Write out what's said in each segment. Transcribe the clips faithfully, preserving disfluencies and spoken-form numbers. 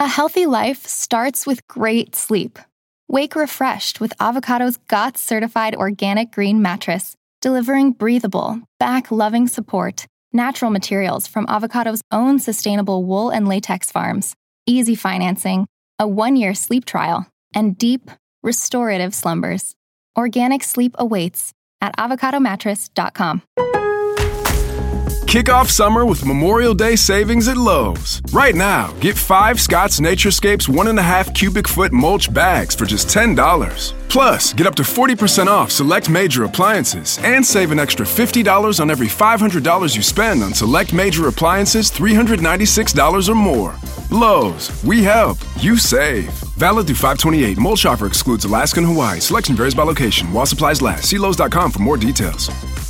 A healthy life starts with great sleep. Wake refreshed with Avocado's G O T S-certified organic green mattress, delivering breathable, back-loving support, natural materials from Avocado's own sustainable wool and latex farms, easy financing, a one-year sleep trial, and deep, restorative slumbers. Organic sleep awaits at avocado mattress dot com. Kick off summer with Memorial Day savings at Lowe's. Right now, get five Scott's Naturescapes one and a half cubic foot mulch bags for just ten dollars. Plus, get up to forty percent off select major appliances and save an extra fifty dollars on every five hundred dollars you spend on select major appliances three hundred ninety-six dollars or more. Lowe's, we help, you save. Valid through five twenty-eight. Mulch offer excludes Alaska and Hawaii. Selection varies by location. While supplies last. See Lowe's dot com for more details.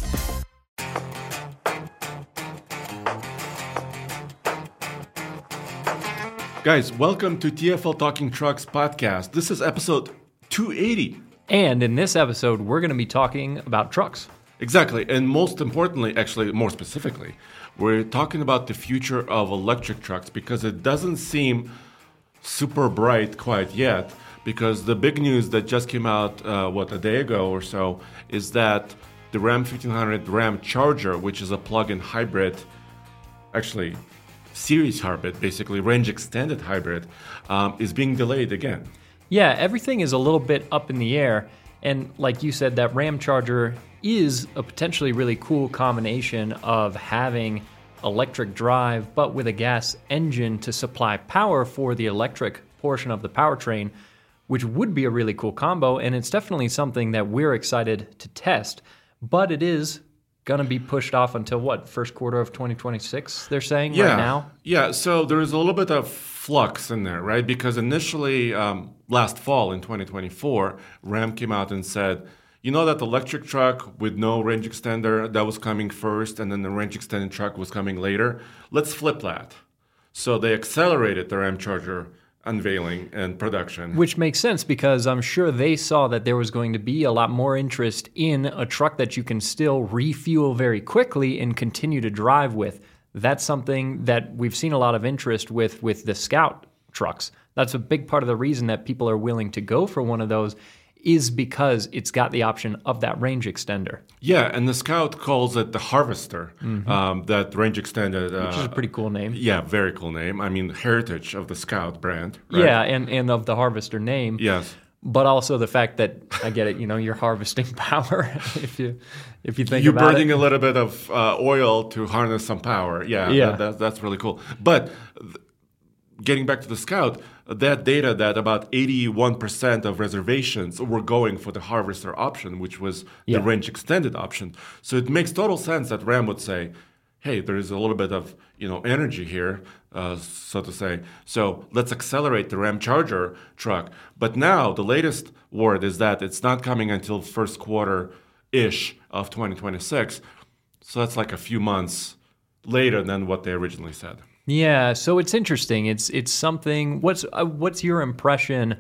Guys, welcome to T F L Talking Trucks podcast. This is episode two eighty. And in this episode, we're going to be talking about trucks. Exactly. And most importantly, actually, more specifically, we're talking about the future of electric trucks because it doesn't seem super bright quite yet. Because the big news that just came out, uh, what, a day ago or so, is that the Ram fifteen hundred Ram Charger, which is a plug-in hybrid, actually series hybrid, basically range extended hybrid, um, is being delayed again. Yeah, everything is a little bit up in the air. And like you said, that Ram Charger is a potentially really cool combination of having electric drive, but with a gas engine to supply power for the electric portion of the powertrain, which would be a really cool combo. And it's definitely something that we're excited to test. But it is going to be pushed off until what, first quarter of twenty twenty-six, they're saying yeah. right now? Yeah, so there is a little bit of flux in there, right? Because initially, um, last fall in twenty twenty-four, Ram came out and said, you know that electric truck with no range extender, that was coming first, and then the range extended truck was coming later. Let's flip that. So they accelerated the Ram Charger unveiling and production. Which makes sense because I'm sure they saw that there was going to be a lot more interest in a truck that you can still refuel very quickly and continue to drive with. That's something that we've seen a lot of interest with with the Scout trucks. That's a big part of the reason that people are willing to go for one of those is because it's got the option of that range extender. Yeah, and the Scout calls it the Harvester, mm-hmm. um, that range extended. Uh, Which is a pretty cool name. Yeah, very cool name. I mean, heritage of the Scout brand. Right? Yeah, and, and of the Harvester name. Yes. But also the fact that, I get it, you know, you're harvesting power if you if you think you're about it. You're burning a little bit of uh, oil to harness some power. Yeah, yeah. That, that, that's really cool. But th- getting back to the Scout, that data that about eighty-one percent of reservations were going for the Harvester option, which was yeah. the range extended option. So it makes total sense that Ram would say, hey, there is a little bit of, you know, energy here, uh, so to say. So let's accelerate the Ram Charger truck. But now the latest word is that it's not coming until first quarter-ish of twenty twenty-six. So that's like a few months later than what they originally said. Yeah, so it's interesting. It's it's something. What's uh, what's your impression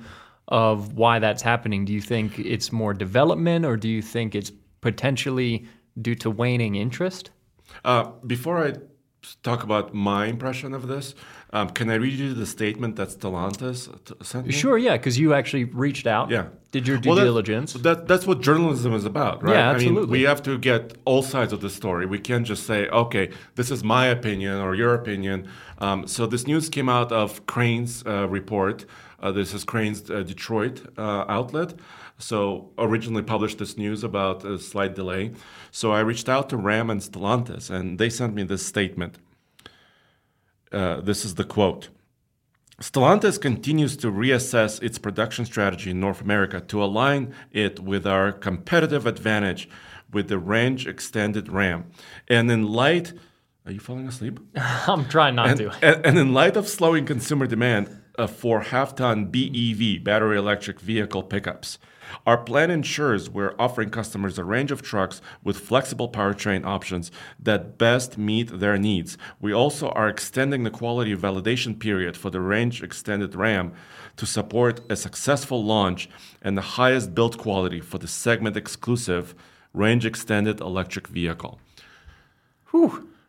of why that's happening? Do you think it's more development, or do you think it's potentially due to waning interest? Uh, before I talk about my impression of this, um, can I read you the statement that Stellantis sent me? Sure, yeah, because you actually reached out, yeah. did your due well, that, diligence. That, that's what journalism is about, right? Yeah, absolutely. I mean, we have to get all sides of the story. We can't just say, okay, this is my opinion or your opinion. Um, so this news came out of Crane's uh, report. Uh, this is Crane's uh, Detroit uh, outlet. So originally published this news about a slight delay. So I reached out to Ram and Stellantis, and they sent me this statement. Uh, this is the quote. Stellantis continues to reassess its production strategy in North America to align it with our competitive advantage with the range extended Ram. And in light, are you falling asleep? I'm trying not and, to. And, and in light of slowing consumer demand uh, for half-ton B E V, battery electric vehicle pickups, our plan ensures we're offering customers a range of trucks with flexible powertrain options that best meet their needs. We also are extending the quality validation period for the range extended Ram to support a successful launch and the highest build quality for the segment exclusive range extended electric vehicle. Whew.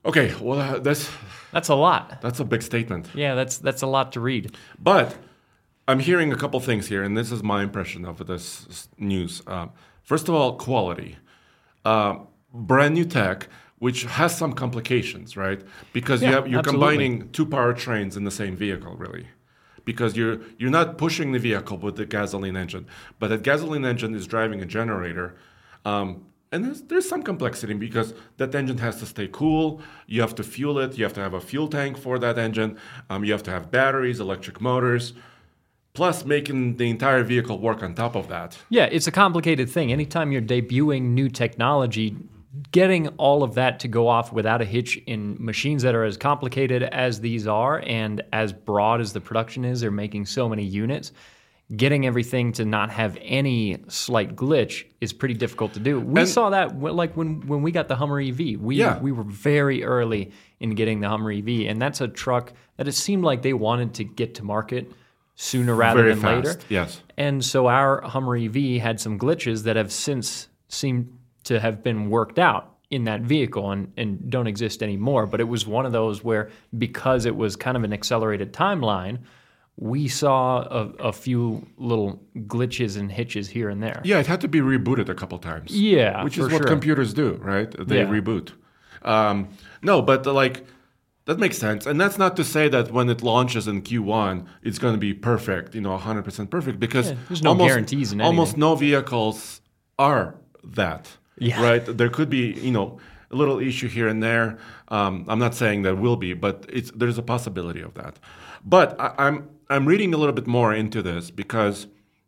Okay, well, uh, that's That's a lot. that's a big statement. Yeah, that's that's a lot to read. But I'm hearing a couple things here, and this is my impression of this s- news. Uh, first of all, quality. Uh, brand new tech, which has some complications, right? Because you Yeah, have, you're absolutely. combining two powertrains in the same vehicle, really. Because you're you're not pushing the vehicle with the gasoline engine, but that gasoline engine is driving a generator. Um, and there's, there's some complexity because that engine has to stay cool. You have to fuel it. You have to have a fuel tank for that engine. Um, you have to have batteries, electric motors, plus making the entire vehicle work on top of that. Yeah, it's a complicated thing. Anytime you're debuting new technology, getting all of that to go off without a hitch in machines that are as complicated as these are and as broad as the production is, they're making so many units. Getting everything to not have any slight glitch is pretty difficult to do. We And- saw that w- like when, when we got the Hummer E V. We Yeah. we were very early in getting the Hummer E V, and that's a truck that it seemed like they wanted to get to market sooner rather Very than fast, later. yes. And so our Hummer E V had some glitches that have since seemed to have been worked out in that vehicle and, and don't exist anymore. But it was one of those where, because it was kind of an accelerated timeline, we saw a, a few little glitches and hitches here and there. Yeah, it had to be rebooted a couple times. Yeah, which for is what sure. computers do, right? They Yeah. reboot. Um, no, but uh, like that makes sense, and that's not to say that when it launches in Q one, it's going to be perfect, you know, one hundred percent perfect, because Yeah, there's no almost, guarantees in almost anything. no vehicles are that. Yeah. Right? There could be, you know, a little issue here and there. Um, I'm not saying there will be, but it's there's a possibility of that. But I, I'm I'm reading a little bit more into this because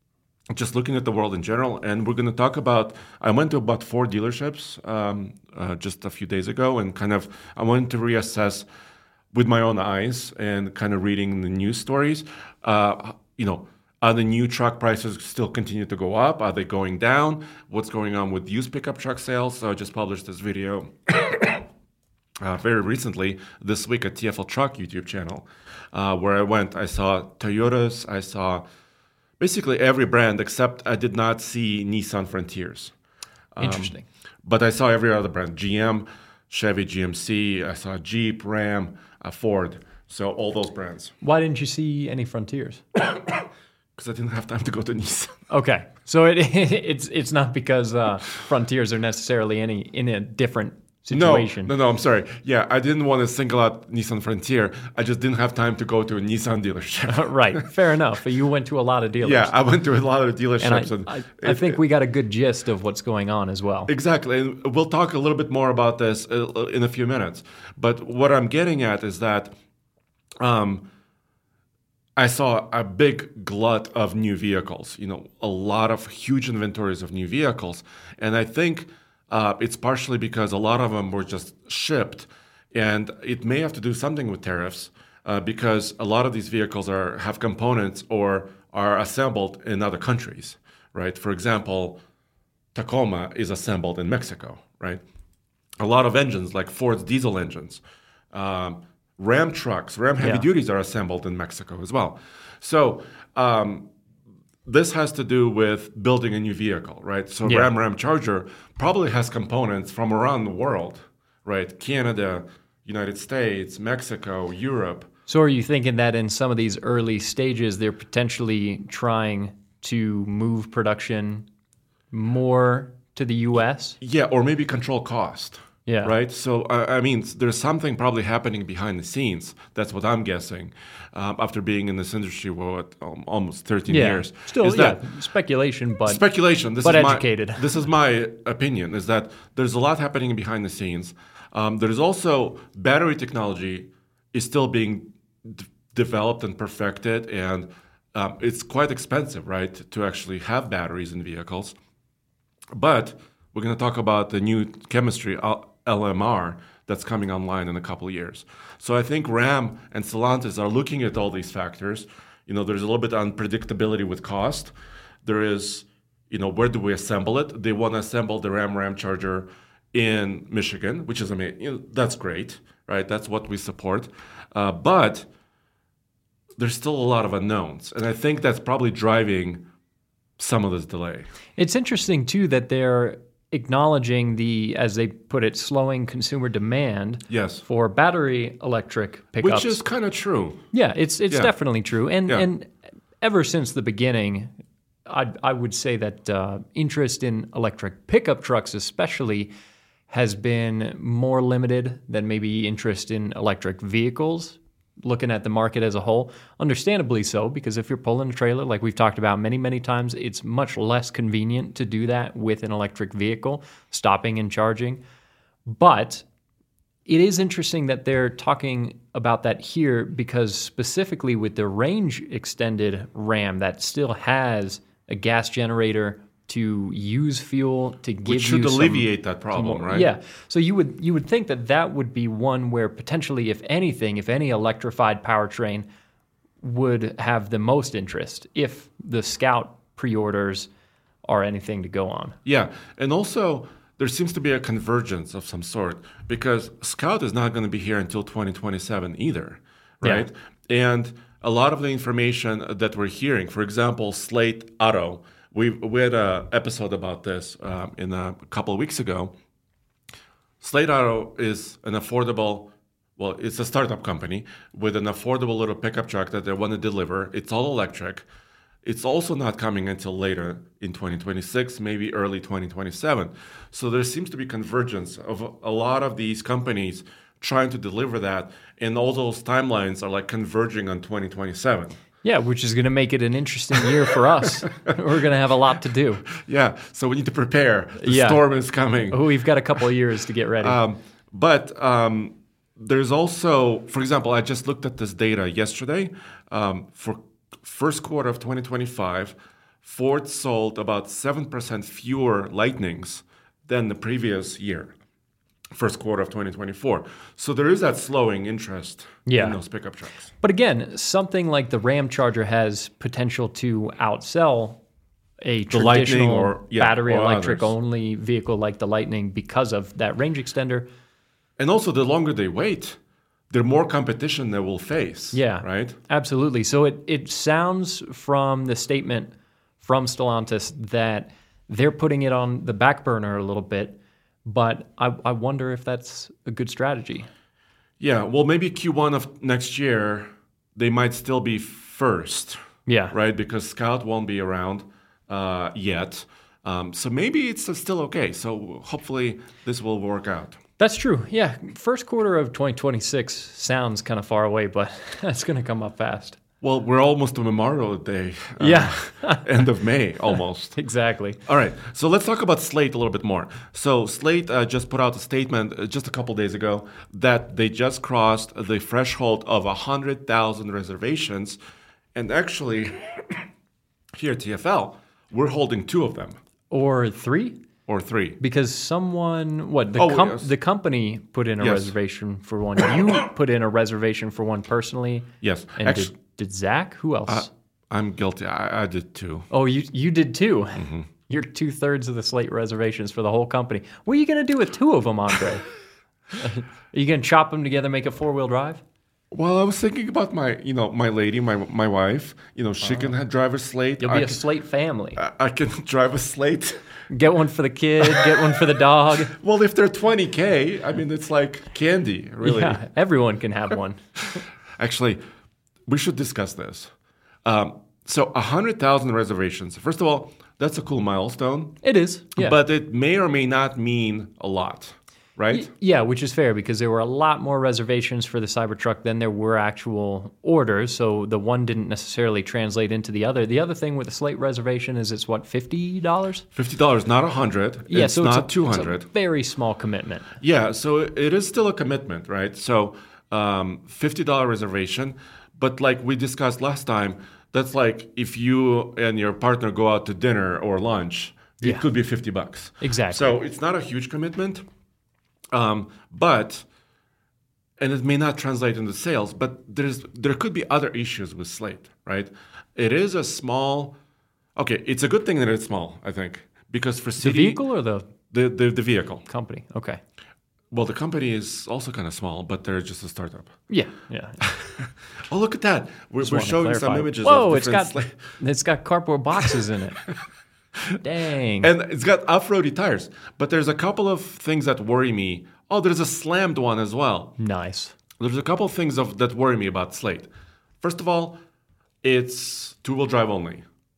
just looking at the world in general, and we're going to talk about. I went to about four dealerships um, uh, just a few days ago, and kind of I wanted to reassess with my own eyes and kind of reading the news stories. Uh, you know, are the new truck prices still continue to go up? Are they going down? What's going on with used pickup truck sales? So I just published this video uh, very recently this week at T F L Truck YouTube channel, uh, where I went. I saw Toyotas. I saw basically every brand except I did not see Nissan Frontiers. Um, Interesting. But I saw every other brand: G M, Chevy, G M C. I saw Jeep, Ram, uh, Ford. So all those brands. Why didn't you see any Frontiers? Because I didn't have time to go to Nissan. Okay, so it it's it's not because uh, Frontiers are necessarily any in a different situation. No, no, no, I'm sorry. Yeah, I didn't want to single out Nissan Frontier. I just didn't have time to go to a Nissan dealership. Right, fair enough. You went to a lot of dealers. Yeah, I went to a lot of and dealerships. I, and I, I it- think we got a good gist of what's going on as well. Exactly. And we'll talk a little bit more about this uh, in a few minutes. But what I'm getting at is that um, I saw a big glut of new vehicles, you know, a lot of huge inventories of new vehicles. And I think uh, it's partially because a lot of them were just shipped. And it may have to do something with tariffs uh, because a lot of these vehicles are have components or are assembled in other countries, right? For example, Tacoma is assembled in Mexico, right? A lot of engines, like Ford's diesel engines, um, Ram trucks, Ram heavy Yeah. duties are assembled in Mexico as well. So um, this has to do with building a new vehicle, right? So Yeah. Ram Ram Charger probably has components from around the world, right? Canada, United States, Mexico, Europe. So are you thinking that in some of these early stages, they're potentially trying to move production more to the U S? Yeah, or maybe control cost. Yeah. Right. So I I mean, there's something probably happening behind the scenes. That's what I'm guessing. Um, after being in this industry for what, um, almost thirteen Yeah. years, Still, is yeah, that speculation, but speculation. This but is educated. My, this is my opinion. Is that there's a lot happening behind the scenes. Um, there's also battery technology is still being d- developed and perfected, and um, it's quite expensive, right, to actually have batteries in vehicles. But we're going to talk about the new chemistry, L M R, that's coming online in a couple of years. So I think Ram and Stellantis are looking at all these factors. You know, there's a little bit of unpredictability with cost. There is, you know, where do we assemble it? They want to assemble the Ram Ram Charger in Michigan, which is amazing. You know, that's great, right? That's what we support. Uh, but there's still a lot of unknowns. And I think that's probably driving some of this delay. it's interesting too that they're acknowledging the, as they put it, slowing consumer demand Yes. for battery electric pickups. Which is kind of true. Yeah, it's it's Yeah. definitely true. And Yeah. and ever since the beginning, I I would say that uh, interest in electric pickup trucks especially has been more limited than maybe interest in electric vehicles, looking at the market as a whole. Understandably so, because if you're pulling a trailer, like we've talked about many, many times, it's much less convenient to do that with an electric vehicle, stopping and charging. But it is interesting that they're talking about that here because specifically with the range extended Ram that still has a gas generator to use fuel to give Which should you some- alleviate that problem, some- right? Yeah. So you would you would think that that would be one where potentially, if anything, if any electrified powertrain would have the most interest, if the Scout pre-orders are anything to go on. Yeah, and also there seems to be a convergence of some sort because Scout is not going to be here until twenty twenty-seven either, right? And a lot of the information that we're hearing, for example, Slate Auto, we we had an episode about this um, in a, a couple of weeks ago. Slate Auto is an affordable, well, it's a startup company with an affordable little pickup truck that they want to deliver. It's all electric. It's also not coming until later in twenty twenty-six, maybe early twenty twenty-seven. So there seems to be convergence of a lot of these companies trying to deliver that, and all those timelines are like converging on twenty twenty-seven. Yeah, which is going to make it an interesting year for us. We're going to have a lot to do. Yeah, so we need to prepare. The Yeah. storm is coming. Oh, we've got a couple of years to get ready. Um, but um, there's also, for example, I just looked at this data yesterday. Um, for first quarter of twenty twenty-five, Ford sold about seven percent fewer Lightnings than the previous year, first quarter of twenty twenty-four. So there is that slowing interest Yeah. in those pickup trucks. But again, something like the Ram Charger has potential to outsell a The Lightning traditional or- yeah, battery or electric others. only vehicle like the Lightning because of that range extender. And also, the longer they wait, the more competition they will face. Yeah. Right? Absolutely. So it, it sounds from the statement from Stellantis that they're putting it on the back burner a little bit, but I, I wonder if that's a good strategy. Yeah. Well, maybe Q one of next year, they might still be first. Yeah. Right? Because Scout won't be around uh, yet. Um, so maybe it's still okay. So hopefully this will work out. That's true. Yeah. First quarter of twenty twenty-six sounds kind of far away, but that's going to come up fast. Well, we're almost to Memorial Day. uh, Yeah. End of May, almost. Exactly. All right, so let's talk about Slate a little bit more. So Slate uh, just put out a statement uh, just a couple days ago that they just crossed the threshold of one hundred thousand reservations. And actually, here at T F L, we're holding two of them, Or three? or three. Because someone, what, the, Oh, com- yes. the company put in a Yes. reservation for one. You put in a reservation for one personally. Yes, And actually, did, did Zach? Who else? uh, I'm guilty. I, I did too. oh, you you did too. Mm-hmm. You're two thirds of the slate reservations for the whole company. What are you going to do with two of them, Andre? Are you going to chop them together, make a four wheel drive? Well, I was thinking about my, you know, my lady, my my wife. You know, she can ha- drive a Slate. You'll I be a can- slate family. I I can drive a Slate. Get one for the kid, get one for the dog. Well, if they're twenty K, I mean, it's like candy, really. Yeah, everyone can have one. Actually, we should discuss this. Um, so, one hundred thousand reservations. First of all, that's a cool milestone, It is. Yeah. but it may or may not mean a lot, right? Yeah, which is fair because there were a lot more reservations for the Cybertruck than there were actual orders. So the one didn't necessarily translate into the other. The other thing with the slate reservation is it's what, fifty dollars? fifty dollars, not one hundred. Yeah, it's so not it's a, two it's hundred. a very small commitment. Yeah, so it is still a commitment, right? So um, fifty dollars reservation. But like we discussed last time, that's like if you and your partner go out to dinner or lunch, it Yeah. could be fifty bucks. Exactly. So it's not a huge commitment, um, but, and it may not translate into sales, but there's there could be other issues with Slate, right? It is a small, okay, it's a good thing that it's small, I think, because for The city, vehicle or the the, the, the vehicle. company? Okay. Well, the company is also kind of small, but they're just a startup. Yeah, yeah. Oh, look at that. We're, we're Wanted to showing some clarify. images Whoa, of it's different got Slate. it's got cardboard boxes in it. Dang. And it's got off-roady tires. But there's a couple of things that worry me. Oh, there's a slammed one as well. Nice. There's a couple of things of, that worry me about Slate. First of all, it's two-wheel drive only.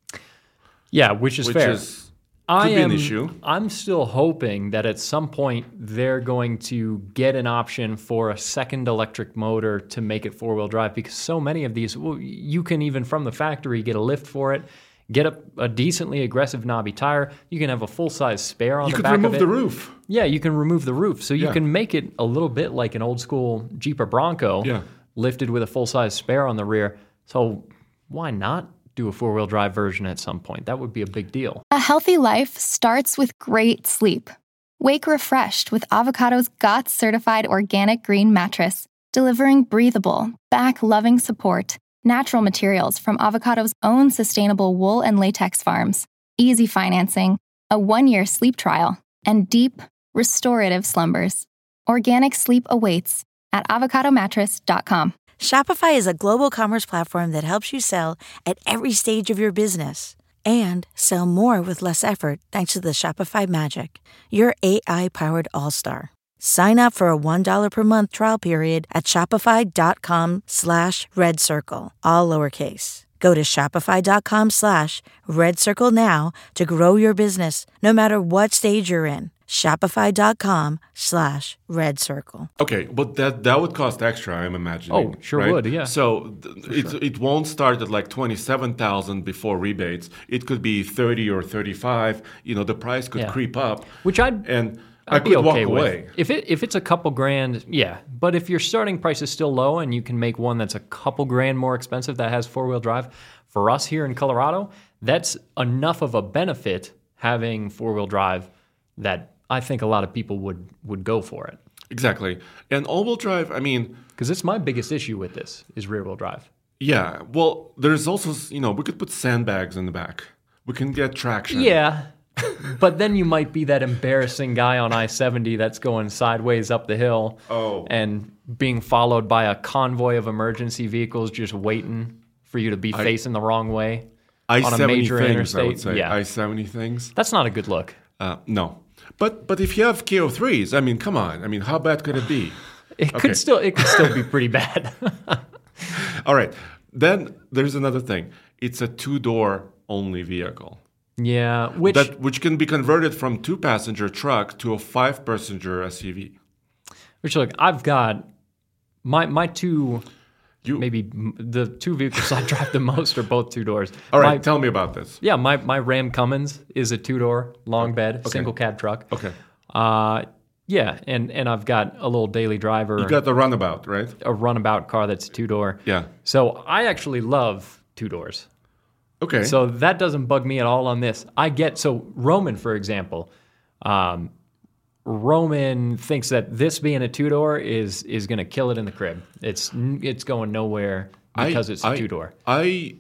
Yeah, which is which fair. Is, I could am, be an issue. I'm still hoping that at some point they're going to get an option for a second electric motor to make it four-wheel drive, because so many of these, well, you can even from the factory get a lift for it, get a, a decently aggressive knobby tire. You can have a full-size spare on you the back of it. You could remove the roof. Yeah, you can remove the roof. So you yeah. can make it a little bit like an old-school Jeep or Bronco, yeah. lifted with a full-size spare on the rear. So why not do a four-wheel drive version at some point? That would be a big deal. A healthy life starts with great sleep. Wake refreshed with Avocado's G O T S-certified organic green mattress, delivering breathable, back-loving support, natural materials from Avocado's own sustainable wool and latex farms, easy financing, a one-year sleep trial, and deep, restorative slumbers. Organic sleep awaits at avocado mattress dot com. Shopify is a global commerce platform that helps you sell at every stage of your business and sell more with less effort thanks to the Shopify Magic, your A I-powered all-star. Sign up for a one dollar per month trial period at shopify.com slash red circle, all lowercase. Go to shopify.com slash red circle now to grow your business no matter what stage you're in. Shopify.com slash red circle. Okay, but that that would cost extra, I'm imagining. Oh, sure right? would, yeah. So th- it, sure. it won't start at like twenty-seven thousand before rebates. It could be thirty or thirty-five. You know, the price could Yeah. creep up. Which I'd, and I'd I be could okay walk with. away. If it if it's a couple grand, yeah. But if your starting price is still low and you can make one that's a couple grand more expensive that has four-wheel drive, for us here in Colorado, that's enough of a benefit having four-wheel drive that I think a lot of people would, would go for it. Exactly. And all-wheel drive, I mean... Because it's my biggest issue with this, is rear-wheel drive. Yeah. Well, there's also, you know, we could put sandbags in the back. We can get traction. Yeah. But then you might be that embarrassing guy on I seventy that's going sideways up the hill Oh. and being followed by a convoy of emergency vehicles just waiting for you to be I, facing the wrong way I on a major things, interstate. I would say. Yeah. I seventy things. That's not a good look. Uh, no. But but if you have K O threes, I mean, come on. I mean, how bad could it be? It Okay. could still it could still be pretty bad. All right. Then there's another thing. It's a two-door only vehicle. Yeah, which that which can be converted from two-passenger truck to a five-passenger S U V. which look, I've got my my two You maybe m- the two vehicles I drive the most are both two doors. All right, My- tell me about this. yeah, my my Ram Cummins is a two door long bed single cab truck. Okay. Uh, yeah, and and I've got a little daily driver, You got the runabout, right? a runabout car that's two door. Yeah. So I actually love two doors. Okay. So that doesn't bug me at all on this. I get, so Roman, for example, um, Roman thinks that this being a two-door is is going to kill it in the crib. It's it's going nowhere because I- it's a I- two-door. I,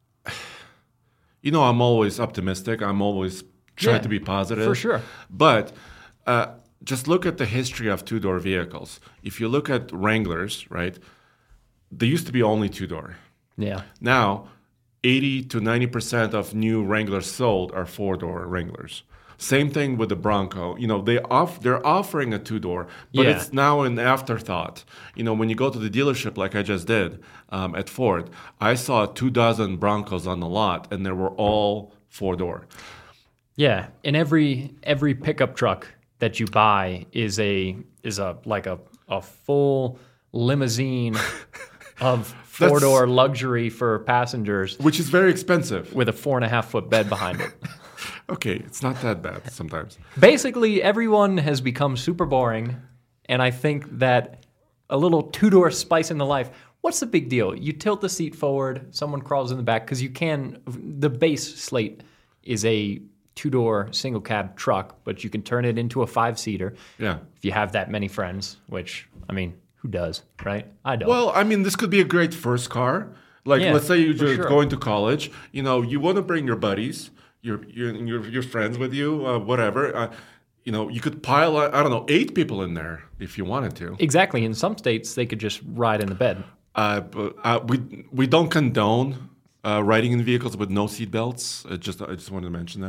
you know, I'm always optimistic. I'm always trying Yeah, to be positive. for sure. But uh, just look at the history of two-door vehicles. If you look at Wranglers, right, they used to be only two-door. Yeah. Now, eighty to ninety percent of new Wranglers sold are four-door Wranglers. Same thing with the Bronco. You know, they off they're offering a two-door, but Yeah. it's now an afterthought. You know, when you go to the dealership like I just did um, at Ford, I saw two dozen Broncos on the lot, and they were all four-door. Yeah, and every every pickup truck that you buy is a is a like a a full limousine of four-door luxury for passengers Which is very expensive. with a four and a half foot bed behind it. Okay, it's not that bad sometimes. Basically, everyone has become super boring, and I think that a little two-door spice in the life. What's the big deal? You tilt the seat forward, someone crawls in the back, because you can. The base Slate is a two-door single cab truck, but you can turn it into a five-seater. Yeah. If you have that many friends, which I mean, who does, right? I don't. Well, I mean, this could be a great first car. Like, Yeah, let's say you're for just sure. going to college. You know, you want to bring your buddies, your your your, your friends with you, uh, whatever. Uh, you know, you could pile, uh, I don't know, eight people in there if you wanted to. Exactly. In some states, they could just ride in the bed. Uh, but uh, we we don't condone uh, riding in vehicles with no seat belts. Uh, just I just wanted to mention that.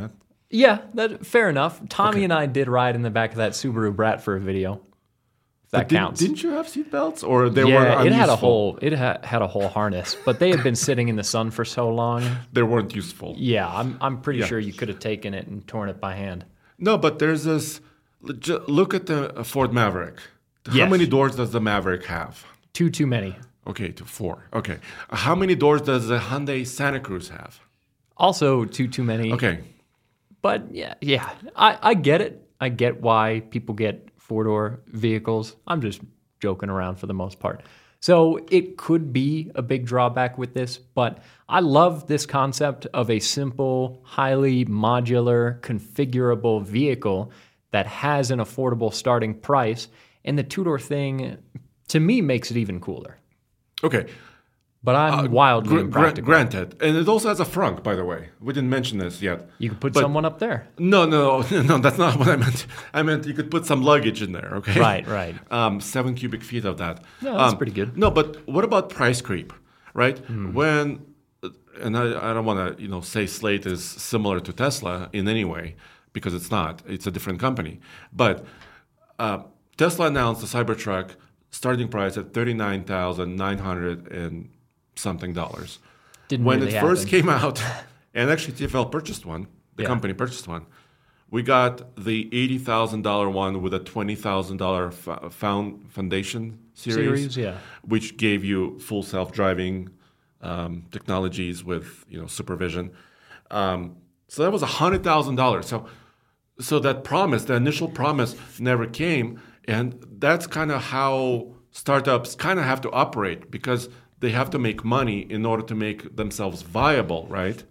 Yeah, that fair enough. Tommy Okay. and I did ride in the back of that Subaru Brat for a video. If that But didn't, counts. Didn't you have seatbelts, or they were yeah, unuseful? it had a whole it ha- had a whole harness, but they had been sitting in the sun for so long. They weren't useful. Yeah, I'm I'm pretty Yeah. sure you could have taken it and torn it by hand. No, but there's this. ju- Look at the Ford Maverick. How Yes. many doors does the Maverick have? Too too many. Okay, to four. Okay. How many doors does the Hyundai Santa Cruz have? Also too too many. Okay. But yeah, yeah, I, I get it. I get why people get four-door vehicles. I'm just joking around for the most part. So it could be a big drawback with this, but I love this concept of a simple, highly modular, configurable vehicle that has an affordable starting price. And the two-door thing, to me, makes it even cooler. Okay. But I'm wildly Gr- gr- impractical. granted. And it also has a frunk, by the way. We didn't mention this yet. You could put But- someone up there. No, no, no, that's not what I meant. I meant you could put some luggage in there, okay? Right, right. Um, seven cubic feet of that. No, that's Um, pretty good. No, but what about price creep, right? Hmm. When, and I, I don't want to, you know, say Slate is similar to Tesla in any way, because it's not. It's a different company. But uh, Tesla announced the Cybertruck starting price at thirty-nine thousand nine hundred and something dollars. Didn't When really it first happen. came out, and actually T F L purchased one, the Yeah. company purchased one. We got the eighty thousand dollars one with a twenty thousand dollars found foundation series, Series, yeah. which gave you full self-driving um, technologies with you know supervision. Um, so that was one hundred thousand dollars. So, so that promise, the initial promise, never came, and that's kind of how startups kind of have to operate because they have to make money in order to make themselves viable, right?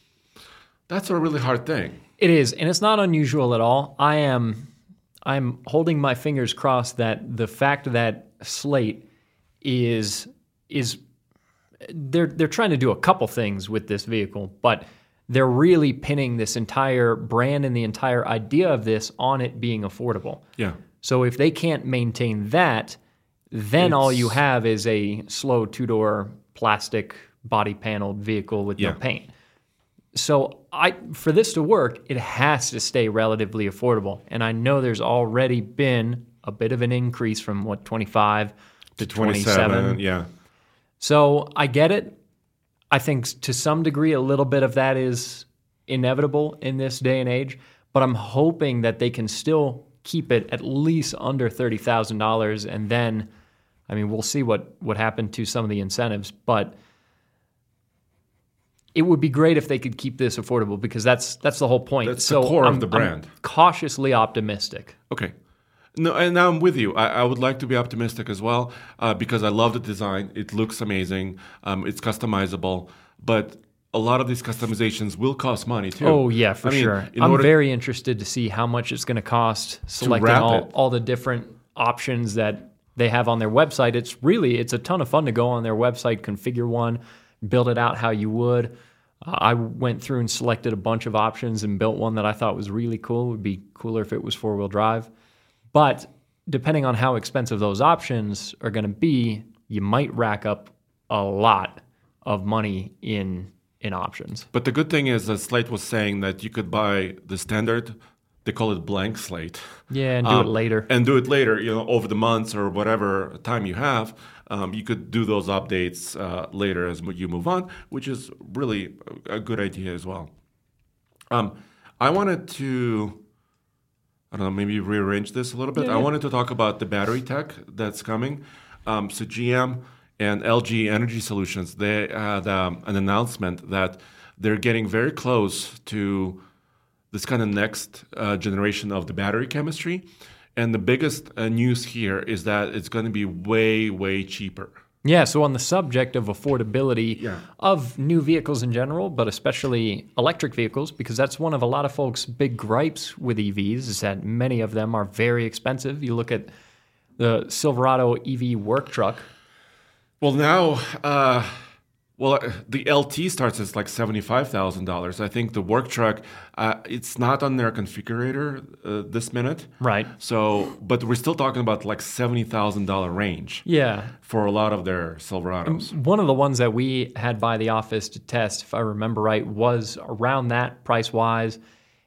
That's a really hard thing. It is, and it's not unusual at all. I am I'm holding my fingers crossed that the fact that Slate is is they're they're trying to do a couple things with this vehicle, but they're really pinning this entire brand and the entire idea of this on it being affordable. Yeah. So if they can't maintain that, then all you It's- have is a slow two-door plastic body paneled vehicle with Yeah. no paint. So I for this to work, it has to stay relatively affordable. And I know there's already been a bit of an increase from what twenty-five to twenty-seven. Yeah. So I get it. I think to some degree a little bit of that is inevitable in this day and age, but I'm hoping that they can still keep it at least under thirty thousand dollars, and then I mean we'll see what what happened to some of the incentives, but it would be great if they could keep this affordable because that's that's the whole point. That's the so core of I'm, the I'm brand. cautiously optimistic. Okay. No, and I'm with you. I, I would like to be optimistic as well uh, because I love the design. It looks amazing. Um, it's customizable, but a lot of these customizations will cost money too. Oh yeah, for I mean, sure. in I'm order- very interested to see how much it's going to cost. Selecting wrap all, it. all the different options that they have on their website. It's really it's a ton of fun to go on their website, configure one, build it out how you would. Uh, I went through and selected a bunch of options and built one that I thought was really cool. It would be cooler if it was four wheel drive, but depending on how expensive those options are going to be, you might rack up a lot of money in in options. But the good thing is that Slate was saying that you could buy the standard, they call it blank slate. Yeah, and do Um, it later. And do it later, you know, over the months or whatever time you have. Um, you could do those updates uh, later as you move on, which is really a a good idea as well. Um, I wanted to, I don't know, maybe rearrange this a little bit. Yeah, I yeah. wanted to talk about the battery tech that's coming. Um, so G M and L G Energy Solutions, they had um, an announcement that they're getting very close to this kind of next uh, generation of the battery chemistry. And the biggest uh, news here is that it's going to be way, way cheaper. Yeah, so on the subject of affordability Yeah. of new vehicles in general, but especially electric vehicles, because that's one of a lot of folks' big gripes with E Vs, is that many of them are very expensive. You look at the Silverado E V work truck. Well, now, uh, well, uh, the L T starts at like seventy-five thousand dollars. I think the work truck, uh, it's not on their configurator uh, this minute. Right. So, but we're still talking about like seventy thousand dollars range Yeah. for a lot of their Silverados. One of the ones that we had by the office to test, if I remember right, was around that price-wise.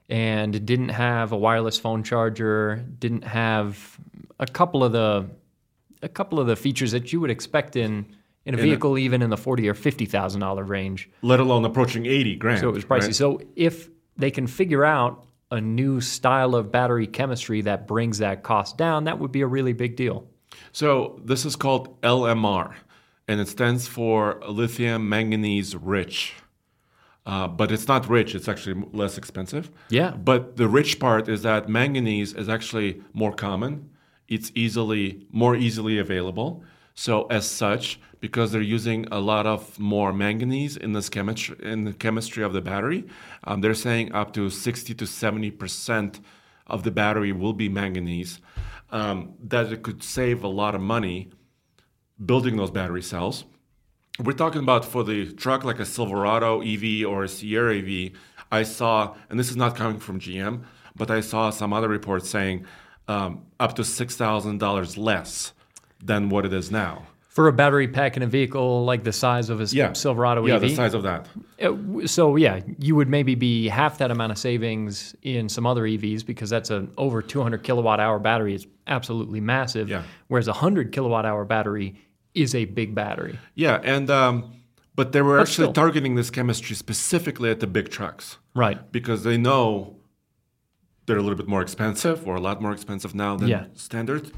and it didn't have a wireless phone charger, didn't have a couple of the a couple of the features that you would expect in in a In vehicle, a, even in the forty or fifty thousand dollar range. Let alone approaching eighty grand. So it was pricey. Right? So if they can figure out a new style of battery chemistry that brings that cost down, that would be a really big deal. So this is called L M R, and it stands for lithium manganese rich. Uh, but it's not rich, it's actually less expensive. Yeah. But the rich part is that manganese is actually more common. It's easily more easily available. So as such, because they're using a lot of more manganese in this chemistry in the chemistry of the battery, um, they're saying up to sixty to seventy percent of the battery will be manganese. Um, that it could save a lot of money building those battery cells. We're talking about for the truck like a Silverado E V or a Sierra E V. I saw, and this is not coming from G M, but I saw some other reports saying um, up to six thousand dollars less than what it is now. For a battery pack in a vehicle like the size of a Yeah. Silverado yeah, E V? the size of that. It- so yeah, you would maybe be half that amount of savings in some other E Vs because that's an over two hundred kilowatt hour battery. It's absolutely massive. Yeah. Whereas a one hundred kilowatt hour battery is a big battery. Yeah, and um, but they were But actually still. targeting this chemistry specifically at the big trucks Right. because they know they're a little bit more expensive or a lot more expensive now than Yeah. standard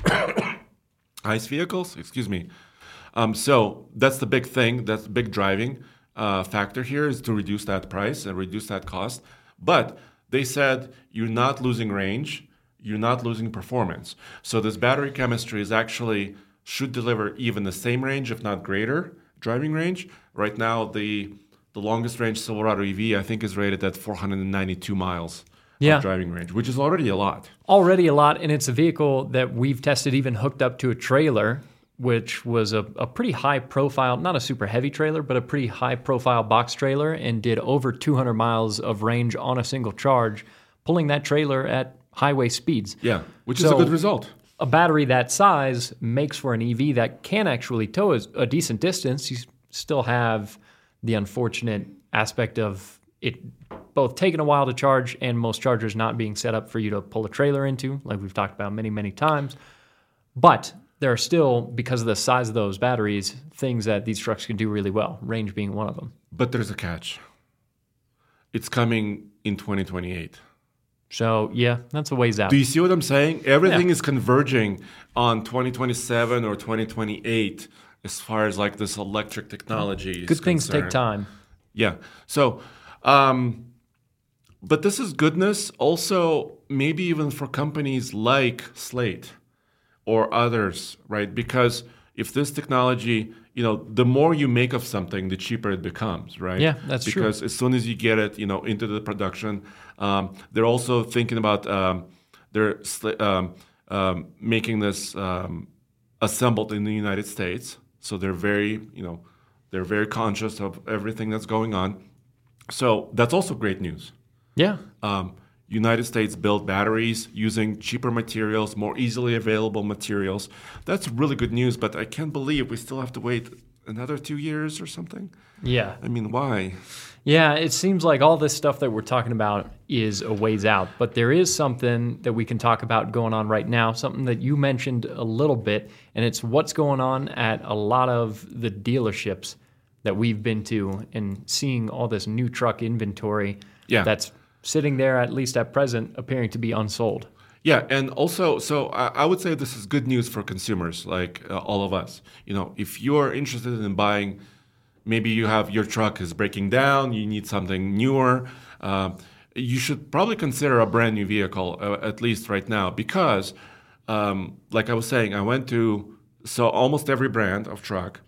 ICE vehicles. Excuse me. Um, so that's the big thing. That's the big driving uh, factor here is to reduce that price and reduce that cost. But they said you're not losing range, you're not losing performance. So this battery chemistry is actually should deliver even the same range, if not greater, driving range. Right now, the the longest range Silverado E V I think is rated at four hundred ninety-two miles Yeah. of driving range, which is already a lot. Already a lot, and it's a vehicle that we've tested even hooked up to a trailer, which was a, a pretty high profile, not a super heavy trailer, but a pretty high profile box trailer, and did over two hundred miles of range on a single charge, pulling that trailer at highway speeds. Yeah, which is So- a good result. A battery that size makes for an E V that can actually tow a, a decent distance. You s- still have the unfortunate aspect of it both taking a while to charge and most chargers not being set up for you to pull a trailer into, like we've talked about many, many times. But there are still, because of the size of those batteries, things that these trucks can do really well, range being one of them. But there's a catch. It's coming in twenty twenty-eight. So, yeah, that's a ways out. Do you see what I'm saying? Everything Yeah. is converging on twenty twenty-seven or twenty twenty-eight as far as like this electric technology is Good things take concerned. time. Yeah. So, um, but this is goodness also maybe even for companies like Slate or others, right? Because if this technology, you know, the more you make of something, the cheaper it becomes, right? Yeah, that's true. Because as soon as you get it, you know, into the production, um, they're also thinking about um, they're sli- um, um, making this um, assembled in the United States. So they're very, you know, they're very conscious of everything that's going on. So that's also great news. Yeah. Um, United States built batteries using cheaper materials, more easily available materials. That's really good news, but I can't believe we still have to wait another two years or something. Yeah. I mean, why? Yeah, it seems like all this stuff that we're talking about is a ways out, but there is something that we can talk about going on right now, something that you mentioned a little bit, and it's what's going on at a lot of the dealerships that we've been to and seeing all this new truck inventory Yeah. that's sitting there, at least at present, appearing to be unsold. Yeah, and also, so I, I would say this is good news for consumers, like uh, all of us. You know, if you're interested in buying, maybe you have your truck is breaking down, you need something newer, uh, you should probably consider a brand new vehicle, uh, at least right now, because, um, like I was saying, I went to so almost every brand of truck,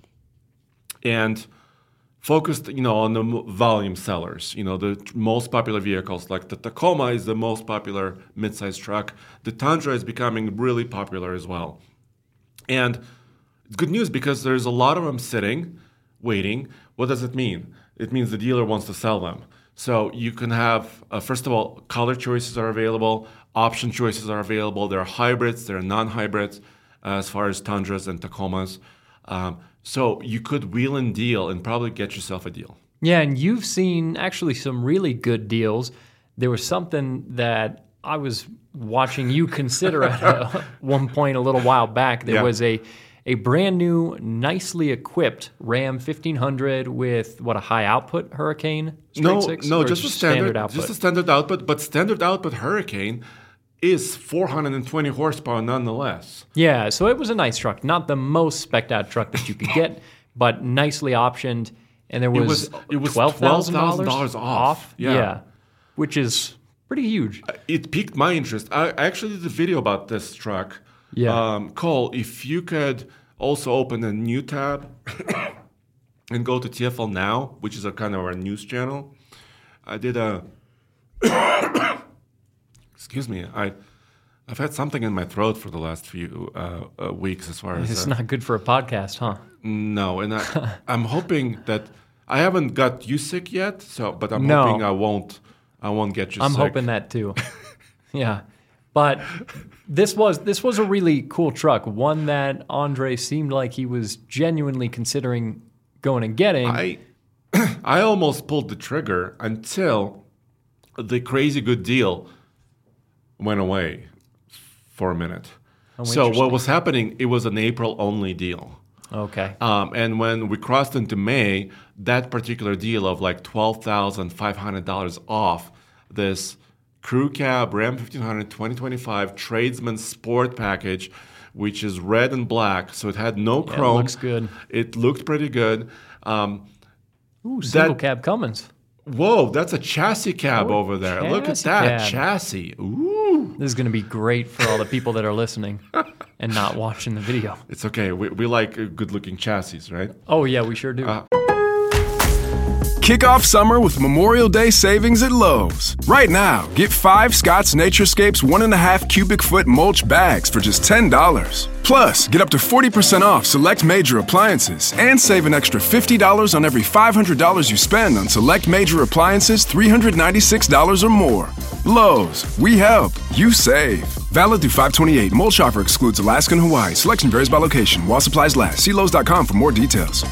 and focused, you know, on the mo- volume sellers. You know, the t- most popular vehicles, like the Tacoma is the most popular midsize truck. The Tundra is becoming really popular as well. And it's good news because there's a lot of them sitting, waiting. What does it mean? It means the dealer wants to sell them. So you can have, uh, first of all, color choices are available, option choices are available. There are hybrids, there are non-hybrids, uh, as far as Tundras and Tacomas. Um, so you could wheel and deal and probably get yourself a deal. Yeah, and you've seen actually some really good deals there was something that I was watching you consider at a, one point a little while back. There Yeah. was a a brand new, nicely equipped Ram fifteen hundred with what, a high output Hurricane straight No, six? no, Or just a standard, output. just a standard output. But standard output Hurricane is four hundred twenty horsepower nonetheless. Yeah, so it was a nice truck. Not the most spec'd out truck that you could get, but nicely optioned. And there was, was- it was twelve thousand $twelve thousand dollars off. Yeah. which is pretty huge. It piqued my interest. I I actually did a video about this truck. Yeah. Um, Cole, if you could also open a new tab and go to T F L Now, which is a kind of our news channel. I did a. Excuse me. I. I've had something in my throat for the last few uh, uh, weeks, as far as It's uh, not good for a podcast, huh? no, and I, I'm hoping that I haven't got you sick yet. So, but I'm No. hoping I won't. I won't get you. I'm sick. hoping that too. Yeah. But this was this was a really cool truck, one that Andre seemed like he was genuinely considering going and getting. I I almost pulled the trigger until the crazy good deal went away for a minute. Oh, so what interesting. was happening? It was an April only deal. Okay. Um, and when we crossed into May, that particular deal of like twelve thousand five hundred dollars off this crew cab Ram fifteen hundred twenty twenty-five Tradesman Sport package, which is red and black, so it had no Yeah, it chrome. looks good. It looked pretty good. Um, Ooh, single that- cab Cummins. whoa, that's a chassis cab Oh, over there. Look at chassis that cab. chassis. Ooh. This is going to be great for all the people that are listening and not watching the video. It's okay. We, we like uh, good-looking chassis, right? Oh, yeah, we sure do. Uh, Kick off summer with Memorial Day savings at Lowe's. Right now, get five Scott's Naturescapes one and a half cubic foot mulch bags for just ten dollars. Plus, get up to forty percent off select major appliances and save an extra fifty dollars on every five hundred dollars you spend on select major appliances three hundred ninety-six dollars or more. Lowe's, we help, you save. Valid through five twenty-eight. Mulch offer excludes Alaska and Hawaii. Selection varies by location. While supplies last. See Lowe's dot com for more details.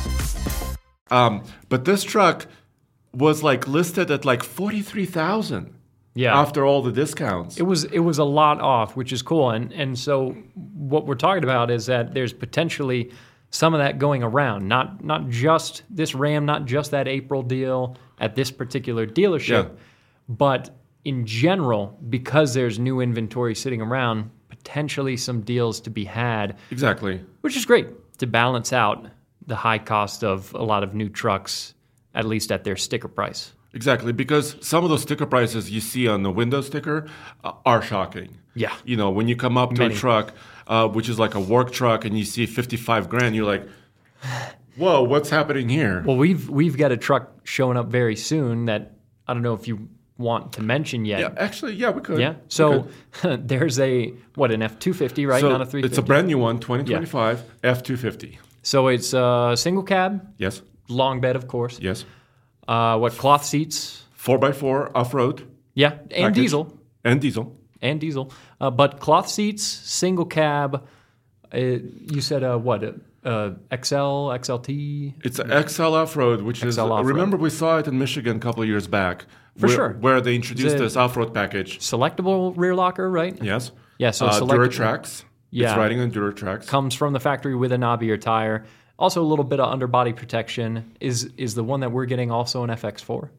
um, but this truck was like listed at like forty-three thousand. Yeah. After all the discounts. It was it was a lot off, which is cool. And and so what we're talking about is that there's potentially some of that going around. Not not just this Ram, not just that April deal at this particular dealership, Yeah. but in general, because there's new inventory sitting around, potentially some deals to be had, Exactly. which is great to balance out the high cost of a lot of new trucks, at least at their sticker price. Exactly, because some of those sticker prices you see on the window sticker uh, are shocking. Yeah. You know, when you come up to Many. a truck, uh, which is like a work truck, and you see fifty-five grand, you're like, whoa, what's happening here? Well, we've we've got a truck showing up very soon that I don't know if you want to mention yet. yeah, actually, yeah, we could. Yeah. We So could. there's a what an F two fifty, right? So Not a three fifty. it's a brand new one, twenty twenty-five F two fifty. So it's a single cab, Yes, long bed, of course. yes. Uh, what cloth seats? four by four off-road. Yeah, and package. diesel, And diesel. and diesel. Uh, but cloth seats, single cab. Uh, you said uh, what? Uh, uh, X L, X L T. It's an X L off-road, which is, X L off-road. remember we saw it in Michigan a couple of years back. For where, sure. Where they introduced it- this off-road package. Selectable rear locker, right? Yes. Yeah, so uh, selectable- Duratrax. Yeah. It's riding on Duratrax. Comes from the factory with a knobbier tire. Also, a little bit of underbody protection. Is is the one that we're getting also an F X four?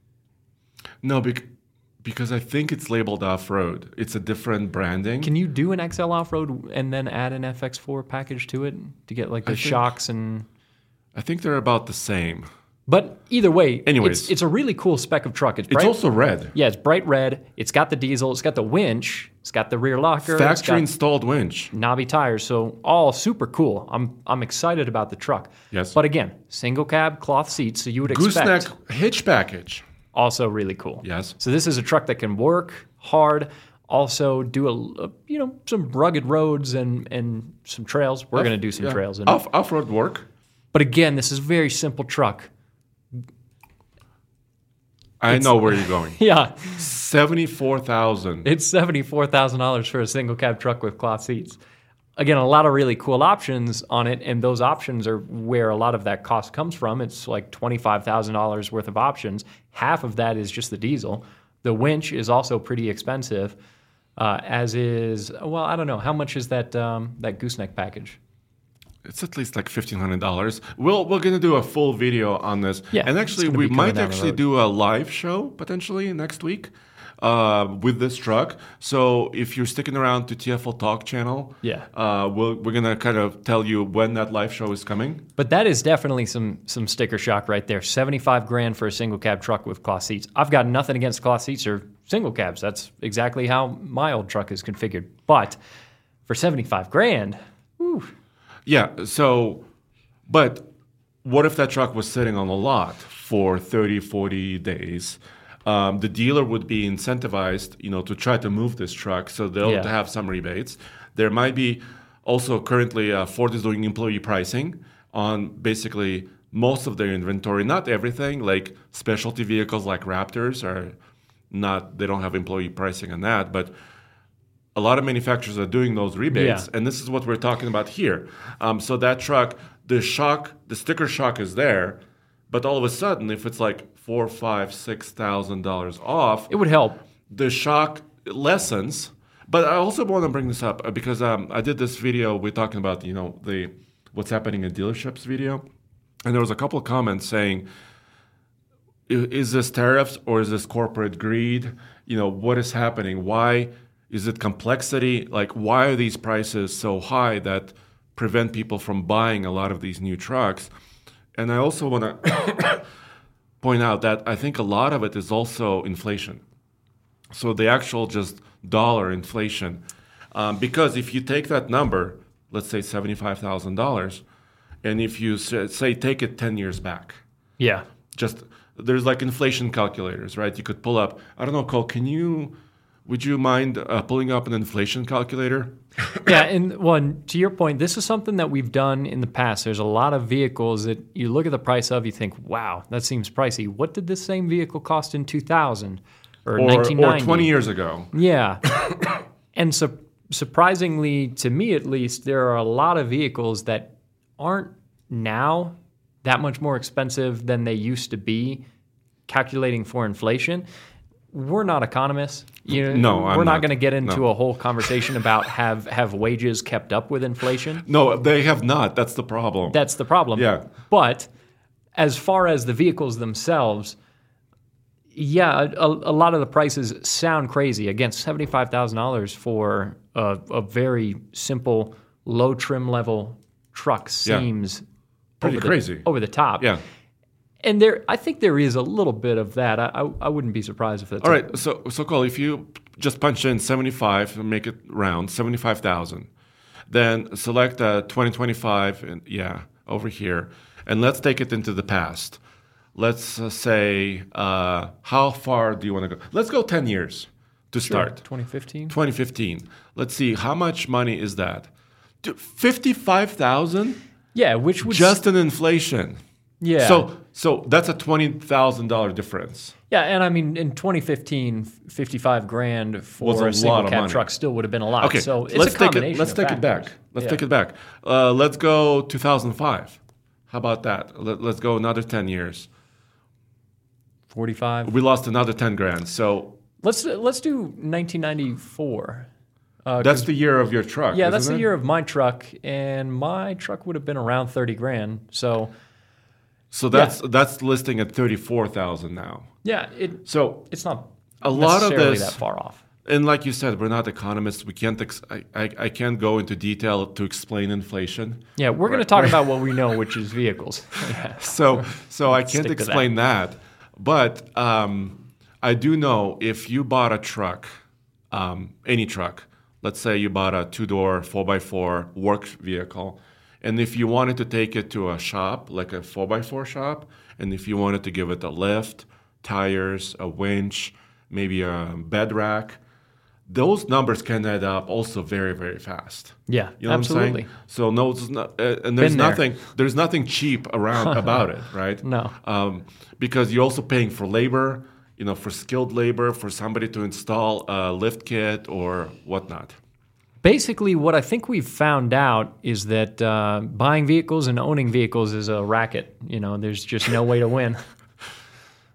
No, bec- because I think it's labeled off-road. It's a different branding. Can you do an X L off-road and then add an F X four package to it to get like the I think- shocks and... I think they're about the same. But either way, Anyways. it's, it's a really cool spec of truck. It's, It's bright, also red. yeah, it's bright red. It's got the diesel. It's got the winch. It's got the rear locker. It's Factory got installed winch. knobby tires. So all super cool. I'm I'm excited about the truck. Yes. But again, single cab, cloth seats. So you would expect Gooseneck hitch package. also really cool. Yes. So this is a truck that can work hard. Also do a, a you know some rugged roads and and some trails. We're Off- going to do some yeah. trails in it. Off off-road work. But again, this is a very simple truck. I know where you're going. Yeah. Seventy-four thousand. It's seventy-four thousand dollars for a single cab truck with cloth seats. Again, a lot of really cool options on it, and those options are where a lot of that cost comes from. It's like twenty-five thousand dollars worth of options. Half of that is just the diesel. The winch is also pretty expensive, uh, as is, well, I don't know. How much is that um, that gooseneck package? It's at least like fifteen hundred dollars. We'll, we're going to do a full video on this. Yeah, and it's actually, gonna we be coming might down the actually road. do a live show potentially next week uh, with this truck. So if you're sticking around to T F L Talk channel, Yeah. uh, we'll, we're going to kind of tell you when that live show is coming. But that is definitely some some sticker shock right there. seventy-five grand for a single cab truck with cloth seats. I've got nothing against cloth seats or single cabs. That's exactly how my old truck is configured. But for seventy-five grand, whew, Yeah, so, but what if that truck was sitting on a lot for thirty, forty days? Um, the dealer would be incentivized, you know, to try to move this truck, so they'll Yeah. have some rebates. There might be also currently uh, Ford is doing employee pricing on basically most of their inventory, not everything. Like specialty vehicles like Raptors are not, they don't have employee pricing on that, but a lot of manufacturers are doing those rebates, Yeah. and this is what we're talking about here. Um, so that truck, the shock, the sticker shock is there, but all of a sudden, if it's like four, five, six thousand dollars off, it would help. the shock lessens. But I also want to bring this up uh, because um, I did this video. We're talking about you know the what's happening in dealerships video, and there was a couple of comments saying, "I- "Is this tariffs or is this corporate greed? You know what is happening? Why is it complexity? Like why are these prices so high that prevent people from buying a lot of these new trucks?" And I also want to point out that I think a lot of it is also inflation. So the actual just dollar inflation. Um, because if you take that number, let's say seventy-five thousand dollars, and if you say, say take it ten years back, Yeah. just there's like inflation calculators, right? You could pull up, I don't know, Cole, can you, would you mind uh, pulling up an inflation calculator? Yeah, and well, and to your point, this is something that we've done in the past. There's a lot of vehicles that you look at the price of, you think, wow, that seems pricey. What did this same vehicle cost in two thousand or, Or, nineteen ninety? or twenty years ago. Yeah. And su- surprisingly, to me at least, there are a lot of vehicles that aren't now that much more expensive than they used to be, calculating for inflation. We're not economists. You know, No, we're I'm not, not. going to get into No. a whole conversation about have have wages kept up with inflation. No, they have not. That's the problem. That's the problem. Yeah. But as far as the vehicles themselves, yeah, a, a lot of the prices sound crazy. Again, seventy-five thousand dollars for a, a very simple, low trim level truck Yeah. seems Pretty over the- crazy. over the top. yeah. And there, I think there is a little bit of that. I, I, I wouldn't be surprised if that's All a- right, so so Cole, if you just punch in seventy-five and make it round, seventy-five thousand, then select uh, twenty twenty-five, and yeah, over here, and let's take it into the past. Let's uh, say, uh, how far do you want to go? Let's go ten years to start. twenty fifteen. twenty fifteen. Let's see, how much money is that? Dude, fifty-five thousand Yeah, which would just in inflation. yeah. So so that's a twenty thousand dollar difference. Yeah, and I mean, in twenty fifteen, fifty-five grand for Was a a, single lot of cab money. truck still would have been a lot. Okay, so it's let's a take combination it. Let's of take it back. factors. Let's Yeah. take it back. Uh, let's go two thousand five. How about that? Let, let's go another ten years. forty-five. We lost another ten grand. So Let's let's do nineteen ninety-four. Uh, that's the year of your truck. yeah, that's isn't the it? year of my truck, and my truck would have been around thirty grand. So So that's that's listing at thirty four thousand now. yeah, it So it's not a lot of necessarily this, that far off. and like you said, we're not economists. We can't. Ex- I, I I can't go into detail to explain inflation. Yeah, we're going to talk about what we know, which is vehicles. Yeah. So so I can't Stick to explain that. But um, I do know if you bought a truck, um, any truck, let's say you bought a two-door four by four work vehicle, and if you wanted to take it to a shop, like a four by four shop, and if you wanted to give it a lift, tires, a winch, maybe a bed rack, those numbers can add up also very, very fast. Yeah, You know absolutely. what I'm saying? So no, it's not, uh, and there's Been there. nothing, there's nothing cheap around about it, right? No. um, because you're also paying for labor, you know, for skilled labor, for somebody to install a lift kit or whatnot. Basically, what I think we've found out is that uh, buying vehicles and owning vehicles is a racket. You know, there's just no way to win.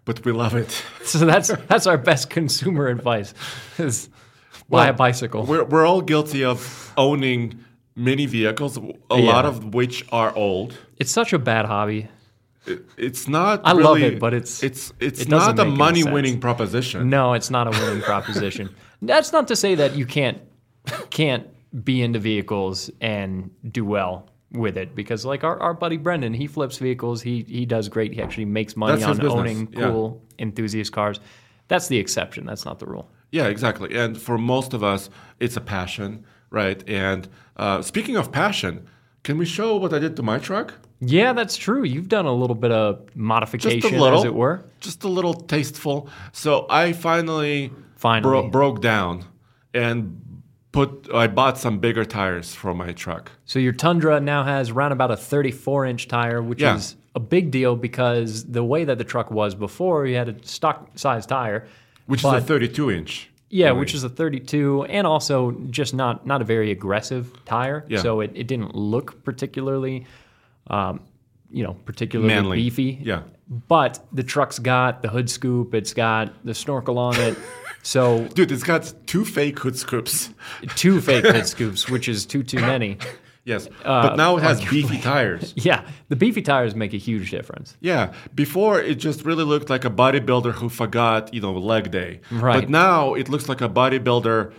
but we love it. So that's that's our best consumer advice: is buy Well, a bicycle. We're we're all guilty of owning many vehicles, a Yeah. lot of which are old. It's such a bad hobby. It, it's not. I really, love it, but it's- it's it's it doesn't not a make any money-winning sense. proposition. No, it's not a winning proposition. That's not to say that you can't can't be into vehicles and do well with it, because like our, our buddy Brendan, he flips vehicles. He he does great. He actually makes money That's his on business, owning yeah. cool enthusiast cars. That's the exception. That's not the rule. Yeah, exactly. And for most of us, it's a passion, right? And uh, speaking of passion, can we show what I did to my truck? Yeah, that's true. You've done a little bit of modification, Just a little, as it were. Just a little tasteful. So I finally, Finally. bro- broke down and put. I bought some bigger tires for my truck. So your Tundra now has around about a thirty-four inch tire, which Yeah. is a big deal because the way that the truck was before, you had a stock size tire, Which but- is a thirty-two inch. Yeah, really. which is a thirty-two, and also just not not a very aggressive tire. Yeah. So it, it didn't look particularly, um, you know, particularly Manly. beefy. Yeah. But the truck's got the hood scoop, it's got the snorkel on it. So Dude, it's got two fake hood scoops. two fake hood scoops, which is too too many. Yes, Uh, but now it has beefy tires. Yeah, the beefy tires make a huge difference. Yeah, before it just really looked like a bodybuilder who forgot, you know, leg day. Right. But now it looks like a bodybuilder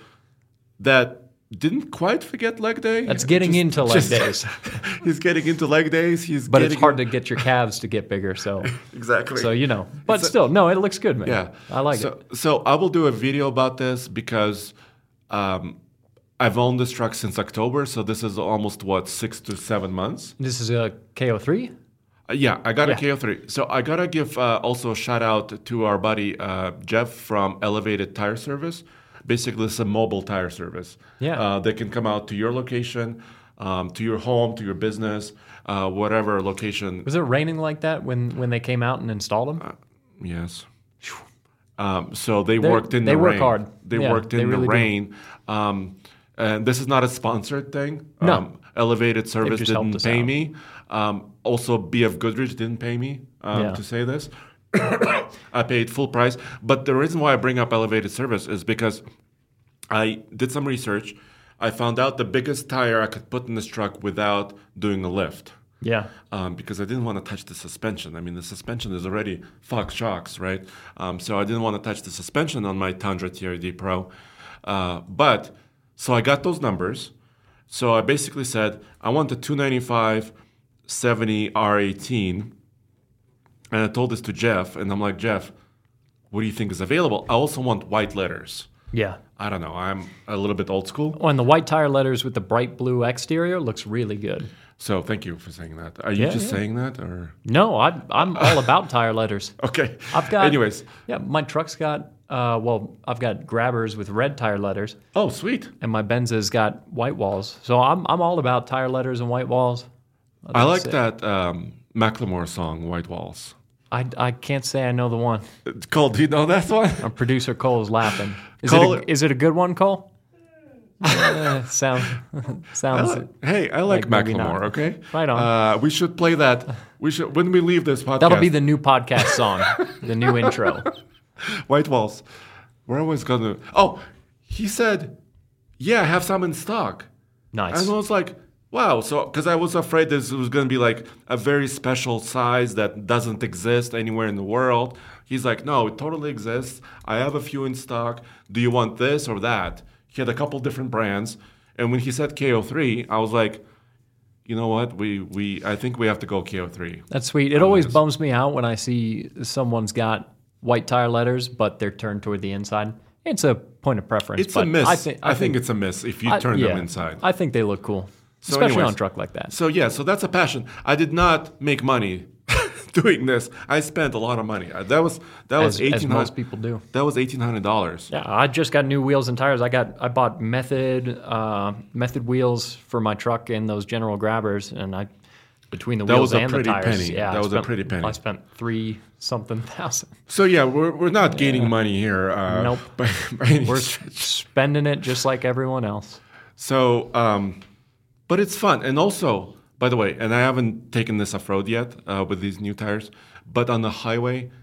that didn't quite forget leg day. That's getting Just- into leg just- days. He's getting into leg days. He's But getting it's hard to get your calves to get bigger, so exactly. so you know. But It's a- still, no, it looks good, man. Yeah, I like so, it. So I will do a video about this because um, I've owned this truck since October. So this is almost what six to seven months. This is a K O three? Uh, yeah, I got Yeah. a K O three. So I gotta give uh, also a shout out to our buddy uh, Jeff from Elevated Tire Service. Basically, it's a mobile tire service. Yeah. uh, they can come out to your location, um, to your home, to your business, uh, whatever location. Was it raining like that when, when they came out and installed them? Uh, Yes. Um, so they They're- worked in they the work rain. hard. They Yeah, worked in they the really do. rain. Um, and this is not a sponsored thing. No. Um, Elevated Service just helped didn't us pay out. me. Um, also, B F Goodrich didn't pay me um, Yeah. to say this. I paid full price. But the reason why I bring up Elevated Service is because I did some research. I found out the biggest tire I could put in this truck without doing a lift. Yeah. Um, because I didn't want to touch the suspension. I mean, the suspension is already Fox shocks, right? Um, so I didn't want to touch the suspension on my Tundra T R D Pro. Uh, but so I got those numbers. So I basically said I want the two ninety-five seventy R eighteen, and I told this to Jeff, and I'm like, Jeff, what do you think is available? I also want white letters. Yeah. I don't know. I'm a little bit old school. Oh, and the white tire letters with the bright blue exterior looks really good. So thank you for saying that. Are you Yeah, just yeah. saying that, or No, I, I'm all about tire letters. okay? I've got. Anyways. Yeah, my truck's got. Uh, well, I've got grabbers with red tire letters, Oh, sweet. and my Benza's got white walls. So I'm I'm all about tire letters and white walls. I like That's it. that um, Macklemore song, White Walls. I, I can't say I know the one. Cole, do you know that one? Our producer Cole is laughing. Is Cole- it a, is it a good one, Cole? uh, sound, I sounds. like- hey, I like, like maybe Macklemore, not. okay? Right on. Uh, we should play that. We should When we leave this podcast. That'll be the new podcast song, the new intro. White Walls. We're always going to... Oh, he said, yeah, I have some in stock. Nice. And I was like, wow. So, because I was afraid this was going to be like a very special size that doesn't exist anywhere in the world. He's like, no, it totally exists. I have a few in stock. Do you want this or that? He had a couple different brands. And when he said K O three, I was like, you know what? We, we, I think we have to go K O three. That's sweet. It always Yes. bums me out when I see someone's got white tire letters, but they're turned toward the inside. It's a point of preference. It's a but miss. I, I, thi- think, it's a miss if you I- turn yeah. them inside. I think they look cool, So especially anyways, on a truck like that. So yeah, so that's a passion. I did not make money doing this. I spent a lot of money. Uh, That was that was As, as eighteen most hundred. people do. That was eighteen hundred dollars. Yeah, I just got new wheels and tires. I got I bought Method uh, Method wheels for my truck and those General Grabbers, and I between the That wheels was a and the pretty tires. penny. Yeah, I That was a spent- pretty penny. I spent three something thousand. So yeah, we're we're not gaining money here. Uh, Nope. By, by any We're stretch. spending it just like everyone else. So, um, but it's fun, and also, by the way, and I haven't taken this off road yet uh, with these new tires, but on the highway,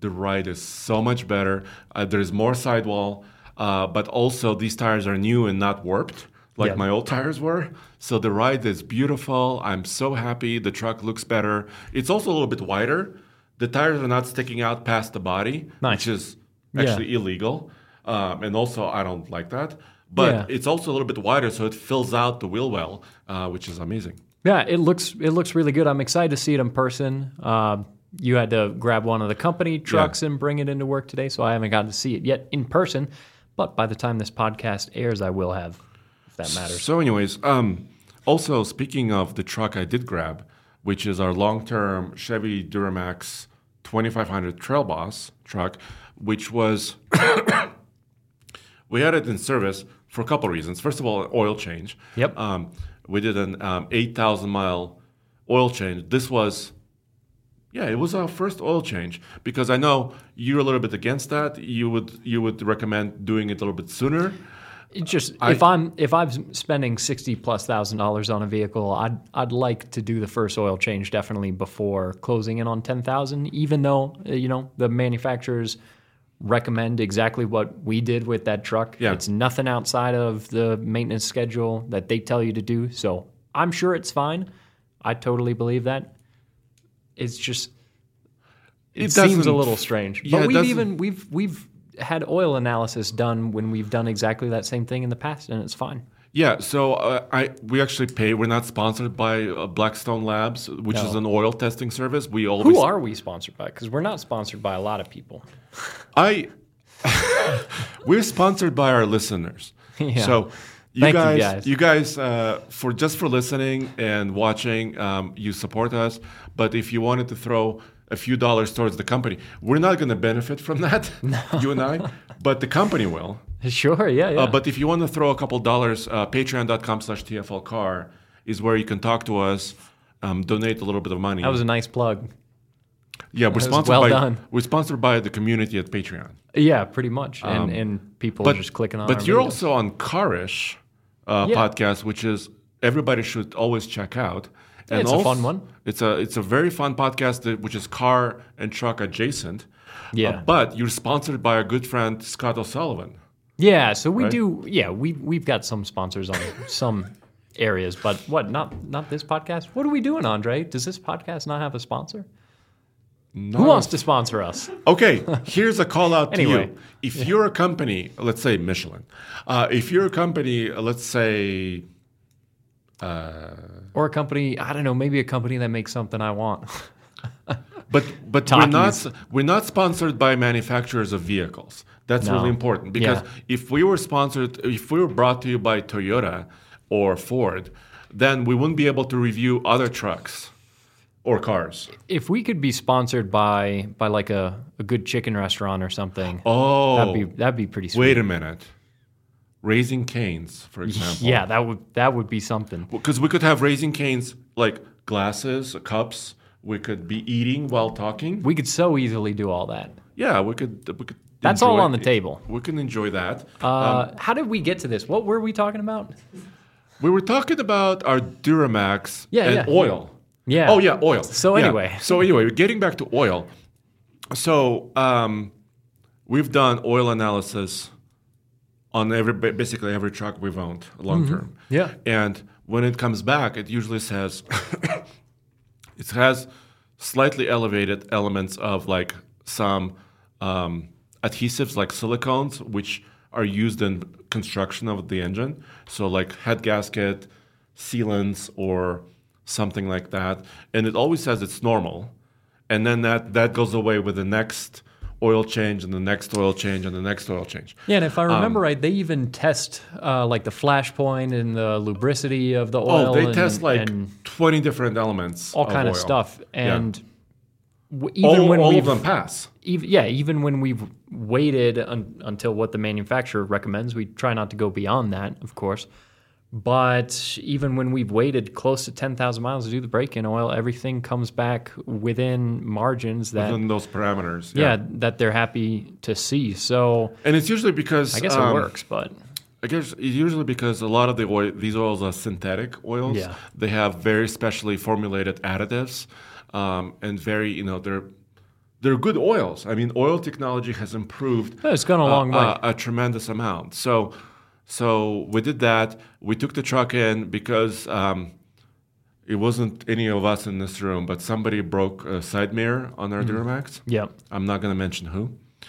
The ride is so much better. Uh, there's more sidewall, uh, but also these tires are new and not warped like Yeah. my old tires were. So the ride is beautiful. I'm so happy. The truck looks better. It's also a little bit wider. The tires are not sticking out past the body, Nice. which is actually Yeah. illegal. Um, and also, I don't like that. But Yeah. it's also a little bit wider, so it fills out the wheel well, uh, which is amazing. Yeah, it looks it looks really good. I'm excited to see it in person. Uh, you had to grab one of the company trucks and bring it into work today, so I haven't gotten to see it yet in person. But by the time this podcast airs, I will have, if that matters. So, anyways, um, also speaking of the truck I did grab, which is our long-term Chevy Duramax twenty-five hundred Trail Boss truck, which was we had it in service for a couple of reasons. First of all, oil change. Yep. Um, we did an um, eight thousand mile oil change. This was, yeah, it was our first oil change because I know you're a little bit against that. You would you would recommend doing it a little bit sooner. It just I- if I'm if I'm spending sixty plus thousand dollars on a vehicle, I'd I'd like to do the first oil change definitely before closing in on ten thousand. Even though uh, you know the manufacturers recommend exactly what we did with that truck. Yeah. It's nothing outside of the maintenance schedule that they tell you to do. So I'm sure it's fine. I totally believe that. It's just it, It seems a doesn't- little strange. Yeah, it But we've doesn't- even we've we've had oil analysis done when we've done exactly that same thing in the past, and it's fine. Yeah, so uh, I we actually pay. We're not sponsored by uh, Blackstone Labs, which is No. an oil testing service. We always Who are we sponsored by? Because we're not sponsored by a lot of people. I we're sponsored by our listeners. Yeah. So you Thank you, guys, guys. you guys, uh, for just for listening and watching, um, you support us. But if you wanted to throw a few dollars towards the company, we're not going to benefit from that, you and I, but the company will. Sure, yeah, yeah. Uh, but if you want to throw a couple dollars, uh, patreon.com slash TFLcar is where you can talk to us, um, donate a little bit of money. that was a nice plug. yeah, we're was sponsored well by done. we're sponsored by the community at Patreon. Yeah, pretty much. And and people But just clicking on But our you're videos. also on Carish uh, Yeah. podcast, which is everybody should always check out. Yeah, it's a also- fun one. It's a it's a very fun podcast that, which is car and truck adjacent. Yeah. Uh, but you're sponsored by our good friend Scott O'Sullivan. Yeah, so we Right? do. Yeah, we we've got some sponsors on some areas, but what? Not not this podcast. What are we doing, Andre? Does this podcast not have a sponsor? Who wants to sponsor us? Okay, here's a call out to Anyway. you. If you're a company, let's say Michelin, uh, if you're a company, uh, let's say, Or a company? I don't know. Maybe a company that makes something I want. but but we're not Takis. we're not sponsored by manufacturers of vehicles. That's No. really important because Yeah. if we were sponsored, if we were brought to you by Toyota or Ford, then we wouldn't be able to review other trucks or cars. If we could be sponsored by by like a, a good chicken restaurant or something, Oh, that'd be that'd be pretty sweet. wait a minute. Raising Cane's, for example. Yeah, that would that would be something. Because we could have Raising Cane's like glasses, cups. We could be eating while talking. We could so easily do all that. Yeah, we could. We could. That's all enjoy on the it. table. We can enjoy that. Uh, how did we get to this? What were we talking about? We were talking about our Duramax Yeah, and yeah. oil. Yeah. Oh yeah, oil. So Yeah. anyway. So anyway, getting back to oil. So um, we've done oil analysis on every ba- basically every truck we've owned long term. Mm-hmm. Yeah. And when it comes back, it usually says it has slightly elevated elements of like some um, adhesives like silicones, which are used in construction of the engine. So like head gasket, sealants, or something like that. And it always says it's normal. And then that, that goes away with the next oil change and the next oil change and the next oil change. Yeah, and if I Um, remember right, they even test uh, like the flash point and the lubricity of the oil. Oh, they and, test like and twenty different elements all of kind of oil. stuff. Yeah. And w- even all, when all we've of them pass. Even, yeah, even when we've waited un, until what the manufacturer recommends, we try not to go beyond that, of course. But even when we've waited close to ten thousand miles to do the break-in oil, everything comes back within margins that, Within those parameters. yeah, that they're happy to see. So And it's usually because I guess um, it works, but I guess it's usually because a lot of the oil, these oils are synthetic oils. Yeah. They have very specially formulated additives, um, and very, you know, they're they're good oils. I mean, oil technology has improved. Yeah, it's gone a long uh, way. uh, a tremendous amount. So, so we did that. We took the truck in because um, it wasn't any of us in this room, but somebody broke a side mirror on our Mm-hmm. Duramax. Yep. I'm not going to mention who.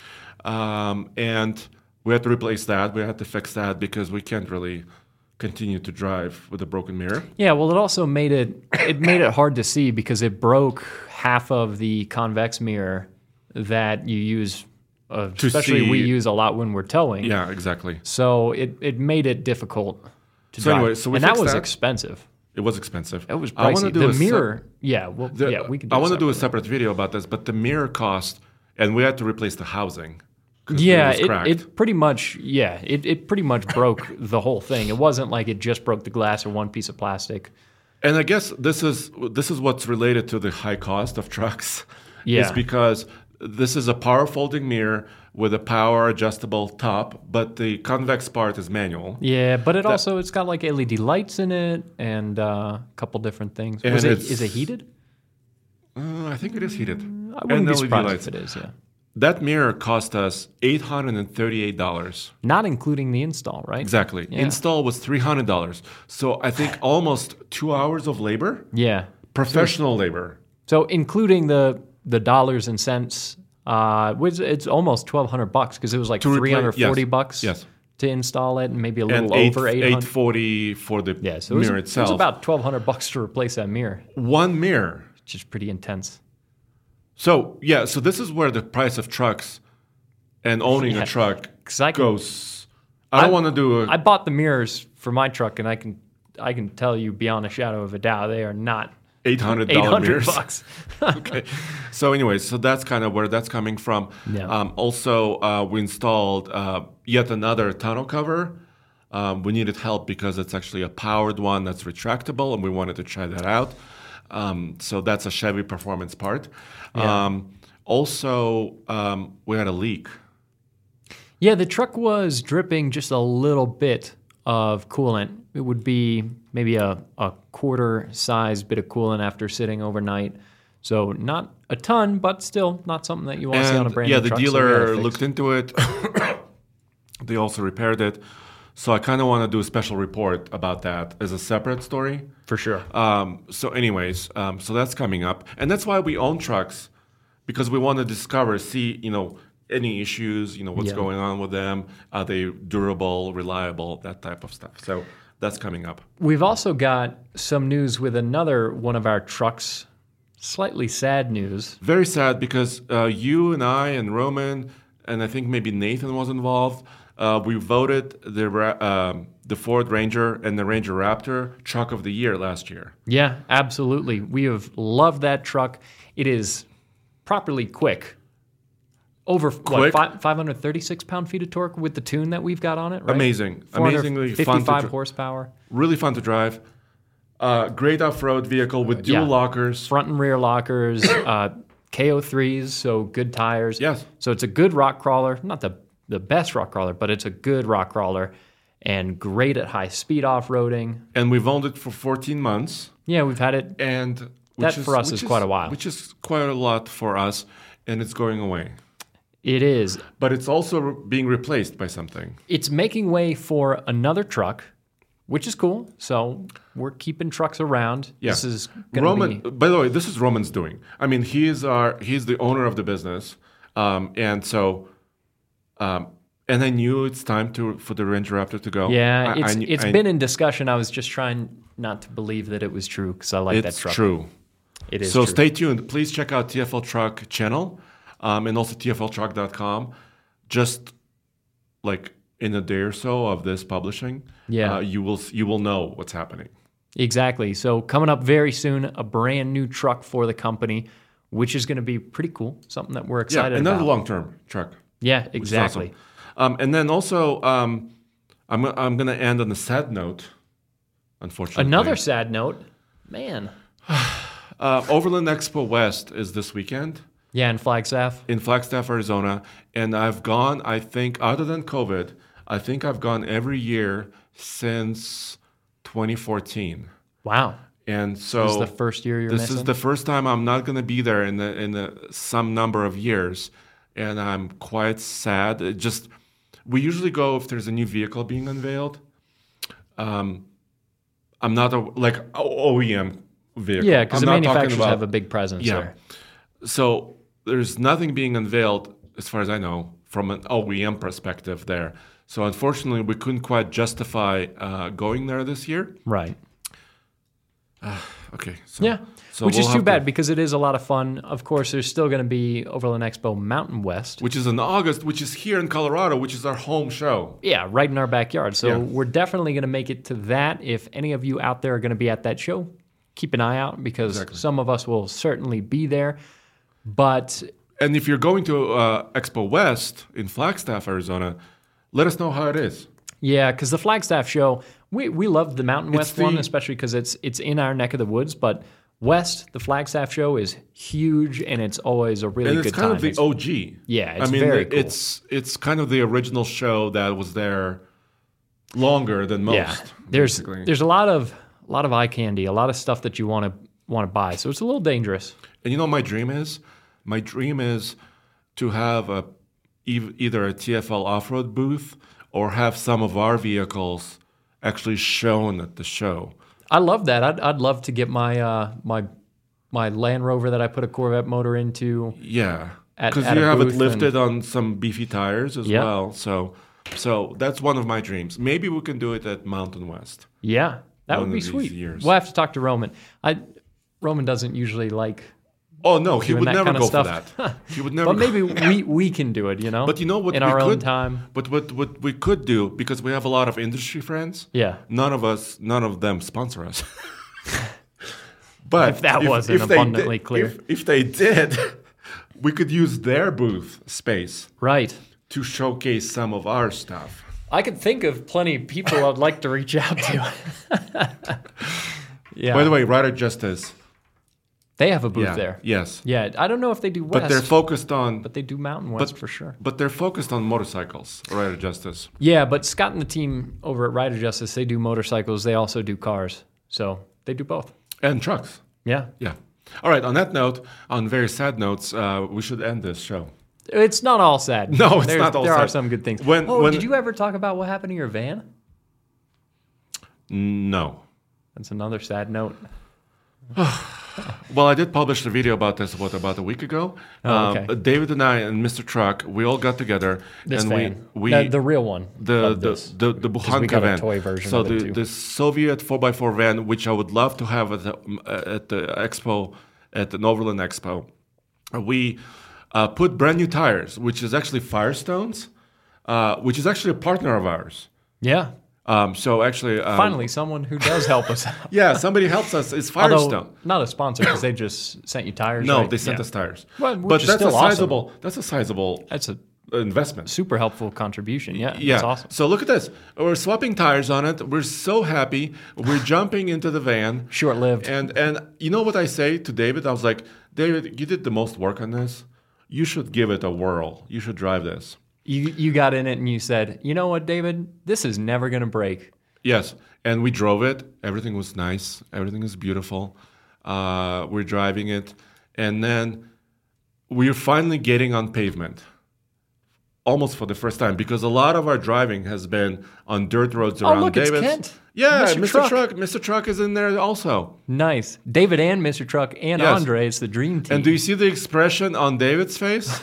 Um, and we had to replace that. We had to fix that because we can't really continue to drive with a broken mirror. Yeah, well, it also made it it made it hard to see because it broke half of the convex mirror that you use, uh, To especially we see- use a lot when we're towing. Yeah, exactly. So it, it made it difficult to So drive. anyway, so we and that fixed was that. expensive. It was expensive. It was I wanna pricey. do The a sep- mirror, yeah, well, the- yeah, we can. Do I want to do a separate. separate video about this, but the mirror cost, and we had to replace the housing. 'cause Yeah, was it, cracked. it pretty much yeah it, it pretty much broke the whole thing. It wasn't like it just broke the glass or one piece of plastic. And I guess this is this is what's related to the high cost of trucks. Yeah. Is because this is a power folding mirror with a power adjustable top, but the convex part is manual. Yeah, but it also it's got like L E D lights in it and uh, a couple different things. And Was it it's- is it heated? Uh, I think it is heated. I wouldn't And be L E D surprised lights. if it is. Yeah, That mirror cost us eight hundred and thirty-eight dollars. not including the install, right? Exactly. Yeah. Install was three hundred dollars. So I think almost two hours of labor, Yeah. professional labor. So including the the dollars and cents, uh, was it's almost twelve hundred bucks because it was like To repla- three hundred forty yes, bucks. yes. To install it, and maybe a And little eight, over eight eight hundred. forty for the Yeah, so it was, mirror it itself. was about twelve hundred bucks to replace that mirror, one mirror. which is pretty intense. So yeah, so this is where the price of trucks and owning Yeah, a truck 'cause I can- goes. I don't I- want to do a I bought the mirrors for my truck, and I can I can tell you beyond a shadow of a doubt they are not eight hundred eight dollars hundred mirrors. bucks. Okay. So anyway, so that's kind of where that's coming from. Yeah. Um, also, uh, we installed uh, yet another tonneau cover. Um, we needed help because it's actually a powered one that's retractable, and we wanted to try that out. Um, so that's a Chevy performance part. Yeah. Um, also, um, we had a leak. Yeah, the truck was dripping just a little bit of coolant. It would be maybe a, a quarter size bit of coolant after sitting overnight. So not a ton, but still not something that you want to see on a And brand yeah, new the truck. so we got it dealer fixed. looked into it. They also repaired it. So I kind of want to do a special report about that as a separate story. For sure. Um, so, anyways, um, so that's coming up, and that's why we own trucks, because we want to discover, see, you know, any issues, you know, what's Yeah. going on with them, are they durable, reliable, that type of stuff. So that's coming up. We've also got some news with another one of our trucks. Slightly sad news. Very sad because uh, you and I and Roman and I think maybe Nathan was involved. Uh, we voted the Ra- um, the Ford Ranger and the Ranger Raptor truck of the year last year. Yeah, absolutely. We have loved that truck. It is properly quick. Over what, Quick. five, five hundred thirty-six pound feet of torque with the tune that we've got on it, right? Amazing. Amazingly fun to fifty-five dri- horsepower. Really fun to drive. Uh, great off-road vehicle with dual Yeah. lockers. Front and rear lockers, uh, K O threes, so good tires. Yes. So it's a good rock crawler. Not the, the best rock crawler, but it's a good rock crawler and great at high speed off-roading. And we've owned it for fourteen months. Yeah, we've had it. And That which for us which is quite a while. Which is quite a lot for us, and it's going away. It is. But it's also re- being replaced by something. It's making way for another truck, which is cool. So we're keeping trucks around. Yeah. This is going Roman. to be... By the way, this is Roman's doing. I mean, he is our he's the owner of the business, um, and so, um, and I knew it's time to for the Ranger Raptor to go. Yeah, I- it's I knew- it's I- been in discussion. I was just trying not to believe that it was true because I like that It's truck. true. It is So true. stay tuned. Please check out T F L Truck channel, um, and also T F L truck dot com. Just like in a day or so of this publishing, Yeah. uh, you will you will know what's happening. Exactly. So coming up very soon, a brand new truck for the company, which is going to be pretty cool. Something that we're Yeah, excited another about. long term truck. yeah, which is exactly. awesome. Um, and then also, um, I'm I'm going to end on a sad note. Unfortunately, Another sad note, man. uh, Overland Expo West is this weekend Yeah, in Flagstaff. in Flagstaff, Arizona, and I've gone. I think, other than COVID, I think I've gone every year since twenty fourteen. Wow. And so This is the first year you're this missing? is the first time I'm not going to be there in the in the some number of years, and I'm quite sad. It just we usually go if there's a new vehicle being unveiled. Um, I'm not a like O E M vehicle. Yeah, because I'm the not talking manufacturers about- have a big presence yeah. there. So there's nothing being unveiled, as far as I know, from an O E M perspective there. So unfortunately, we couldn't quite justify uh, going there this year. Right. Okay. So, Yeah, so which we'll is too have bad to- because it is a lot of fun. Of course, there's still going to be Overland Expo Mountain West. Which is in August, which is here in Colorado, which is our home show. Yeah, right in our backyard. So Yeah. we're definitely going to make it to that. If any of you out there are going to be at that show, keep an eye out because Exactly. some of us will certainly be there. But And if you're going to uh, Expo West in Flagstaff, Arizona, let us know how it is. yeah, because the Flagstaff show, we, we love the Mountain It's West one, the- especially because it's it's in our neck of the woods. But West, the Flagstaff show is huge, and it's always a really And good it's kind time. of the It's- O G. Yeah, it's I mean, very cool. it's it's kind of the original show that was there longer than most. yeah, there's basically. there's a lot of a lot of eye candy, a lot of stuff that you want to want to buy. So it's a little dangerous. And you know, what my dream is my dream is to have a ev- either a T F L off-road booth or have some of our vehicles actually shown at the show. I love that. I'd, I'd love to get my uh, my my Land Rover that I put a Corvette motor into. Yeah, At- because at you a have it booth lifted on some beefy tires as Yep. well. So, so that's one of my dreams. Maybe we can do it at Mountain West. Yeah, that One would be of these sweet. years. We'll have to talk to Roman. I Roman doesn't usually like, Oh no, he Doing would that never kind of go stuff. for that. He would never. but go- maybe we we can do it. You know, But you know what? in we our could, own time. But what what we could do, because we have a lot of industry friends. Yeah. None of us, none of them sponsor us. But If that wasn't they abundantly did- clear. if, if they did, we could use their booth space Right. to showcase some of our stuff. I could think of plenty of people I'd like to reach out to. yeah. By the way, Rider Justice. they have a booth Yeah. there. Yes. Yeah, I don't know if they do West, But they're focused on. but they do Mountain West for sure. But they're focused on motorcycles. Rider Justice. Yeah, but Scott and the team over at Rider Justice, they do motorcycles. They also do cars. So they do both. And trucks. Yeah. Yeah. All right. On that note, on very sad notes, uh, we should end this show. It's not all sad. No, it's There's- not all there are sad. some good things. When- oh, when- did you ever talk about what happened to your van? No. That's another sad note. Well, I did publish a video about this, what, about a week ago? Oh, okay. Um, David and I and Mister Truck, we all got together. This and van. we, we the, the real one. the of the, this. the the we Bukhanka got a van. toy version so of it the too. the Soviet four by four van, which I would love to have at the at the expo, at the Overland Expo. We uh, put brand new tires, which is actually Firestones, uh, which is actually a partner of ours. Yeah. Um, so actually, um, Finally, someone who does help us out. yeah, somebody helps us. It's Firestone. Although, not a sponsor because they just sent you tires. No, right? they sent Yeah. us tires. Well, which but is that's still a awesome. sizable. That's a sizable That's a investment. super helpful contribution. Yeah. Yeah. That's awesome. So look at this. We're swapping tires on it. We're so happy. We're jumping into the van. Short lived. And and you know what I say to David? I was like, David, you did the most work on this. You should give it a whirl. You should drive this. You, you got in it and you said, you know what, David? This is never going to break. Yes. And we drove it. Everything was nice. Everything is beautiful. Uh, we're driving it. And then we're finally getting on pavement. Almost for the first time, because a lot of our driving has been on dirt roads Oh, around look, it's David's. Kent. Yeah, Mister Mister Truck. Truck. Mister Truck is in there also. Nice. David and Mister Truck and Yes. Andre, it's the dream team. And do you see the expression on David's face?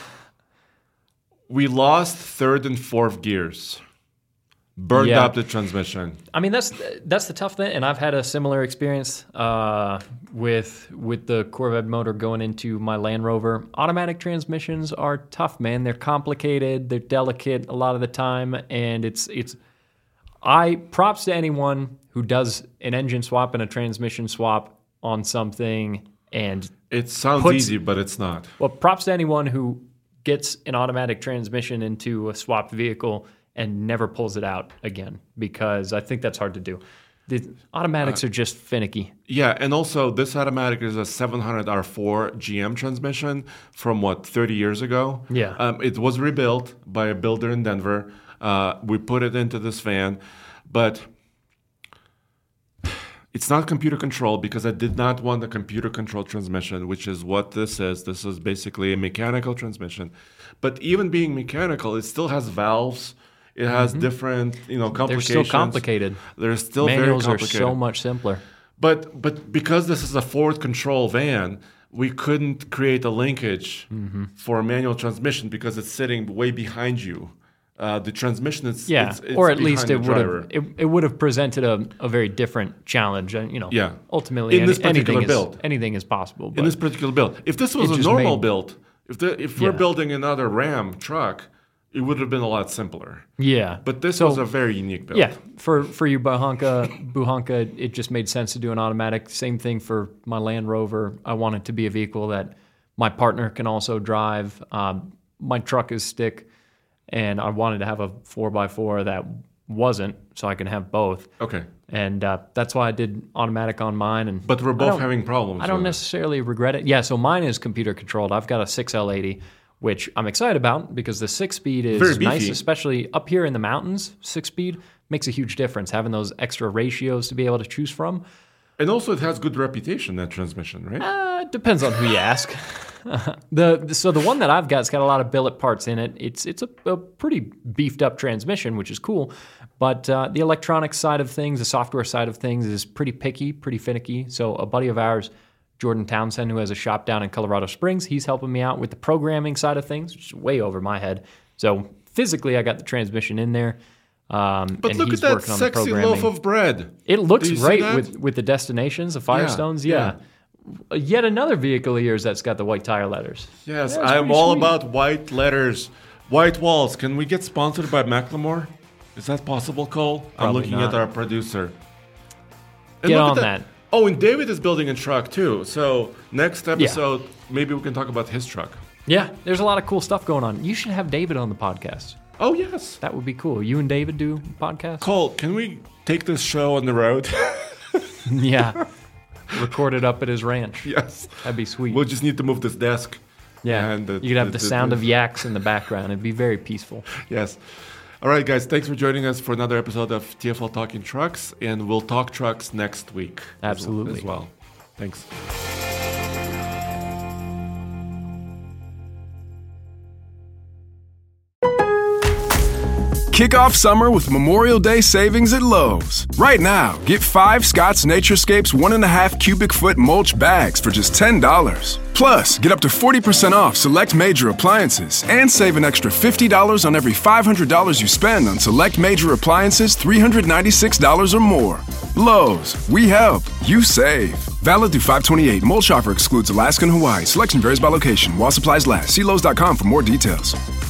We lost third and fourth gears. Burned Yeah. up the transmission. I mean, that's that's the tough thing, and I've had a similar experience uh, with with the Corvette motor going into my Land Rover. Automatic transmissions are tough, man. They're complicated, they're delicate a lot of the time, and it's it's. I props to anyone who does an engine swap and a transmission swap on something, and It sounds Puts- easy, but it's not. well, props to anyone who gets an automatic transmission into a swapped vehicle and never pulls it out again, because I think that's hard to do. The automatics are just finicky. Yeah, and also this automatic is a seven hundred R four G M transmission from what, thirty years ago? Yeah. Um, it was rebuilt by a builder in Denver. Uh, we put it into this van, but It's not computer controlled because I did not want a computer controlled transmission, which is what this is. This is basically a mechanical transmission. But even being mechanical, it still has valves. It has mm-hmm. different, you know, complications. They're still complicated. They're still Manuals very complicated. are so much simpler. But but because this is a forward control van, we couldn't create a linkage mm-hmm. for a manual transmission because it's sitting way behind you. Uh, the transmission is yeah, it's, it's or at least it would driver. have it, it would have presented a, a very different challenge. And you know, yeah. ultimately, in any, this particular anything build, is, anything is possible. But in this particular build, if this was a normal made, build, if the, if we're yeah. building another Ram truck, it would have been a lot simpler. Yeah, but this so, was a very unique build. Yeah, for for you, Buhanka, Buhanka, it just made sense to do an automatic. Same thing for my Land Rover. I want it to be a vehicle that my partner can also drive. Um, my truck is stick, and I wanted to have a four by four that wasn't, so I can have both. Okay. And uh, that's why I did automatic on mine. And but we're both having problems. I don't with necessarily regret it. Yeah, so mine is computer controlled. I've got a six L eighty, which I'm excited about because the six speed is Very beefy. nice, especially up here in the mountains. Six speed makes a huge difference, having those extra ratios to be able to choose from. And also, it has good reputation, that transmission, right? Uh, depends on who you ask. the so the one that I've got's got a lot of billet parts in it. It's it's a, a pretty beefed up transmission, which is cool. But uh, the electronics side of things, the software side of things, is pretty picky, pretty finicky. So a buddy of ours, Jordan Townsend, who has a shop down in Colorado Springs, he's helping me out with the programming side of things, which is way over my head. So physically, I got the transmission in there. Um, but and look he's at that working on sexy the loaf of bread. It looks great that? with, with the destinations, the Firestones. Yeah. yeah. Yet another vehicle of yours that's got the white tire letters. Yes, yeah, I'm all sweet. about white letters. White walls. Can we get sponsored by Macklemore? Is that possible, Cole? Probably I'm looking not. at our producer. And Get look on at that. Oh, and David is building a truck too. So next episode, yeah. maybe we can talk about his truck. Yeah, there's a lot of cool stuff going on. You should have David on the podcast. Oh, yes. That would be cool. You and David do podcasts? Cole, can we take this show on the road? Yeah. Record it up at his ranch. Yes. That'd be sweet. We'll just need to move this desk. Yeah. And the, you could have the, the sound the, of yaks in the background. It'd be very peaceful. Yes. All right, guys. Thanks for joining us for another episode of T F L Talking Trucks. And we'll talk trucks next week. Absolutely. As well. Thanks. Kick off summer with Memorial Day savings at Lowe's. Right now, get five Scott's Naturescapes one and a half cubic foot mulch bags for just ten dollars. Plus, get up to forty percent off select major appliances and save an extra fifty dollars on every five hundred dollars you spend on select major appliances three hundred ninety-six dollars or more. Lowe's, we help, you save. Valid through five twenty-eight. Mulch offer excludes Alaska and Hawaii. Selection varies by location. While supplies last. See Lowe's dot com for more details.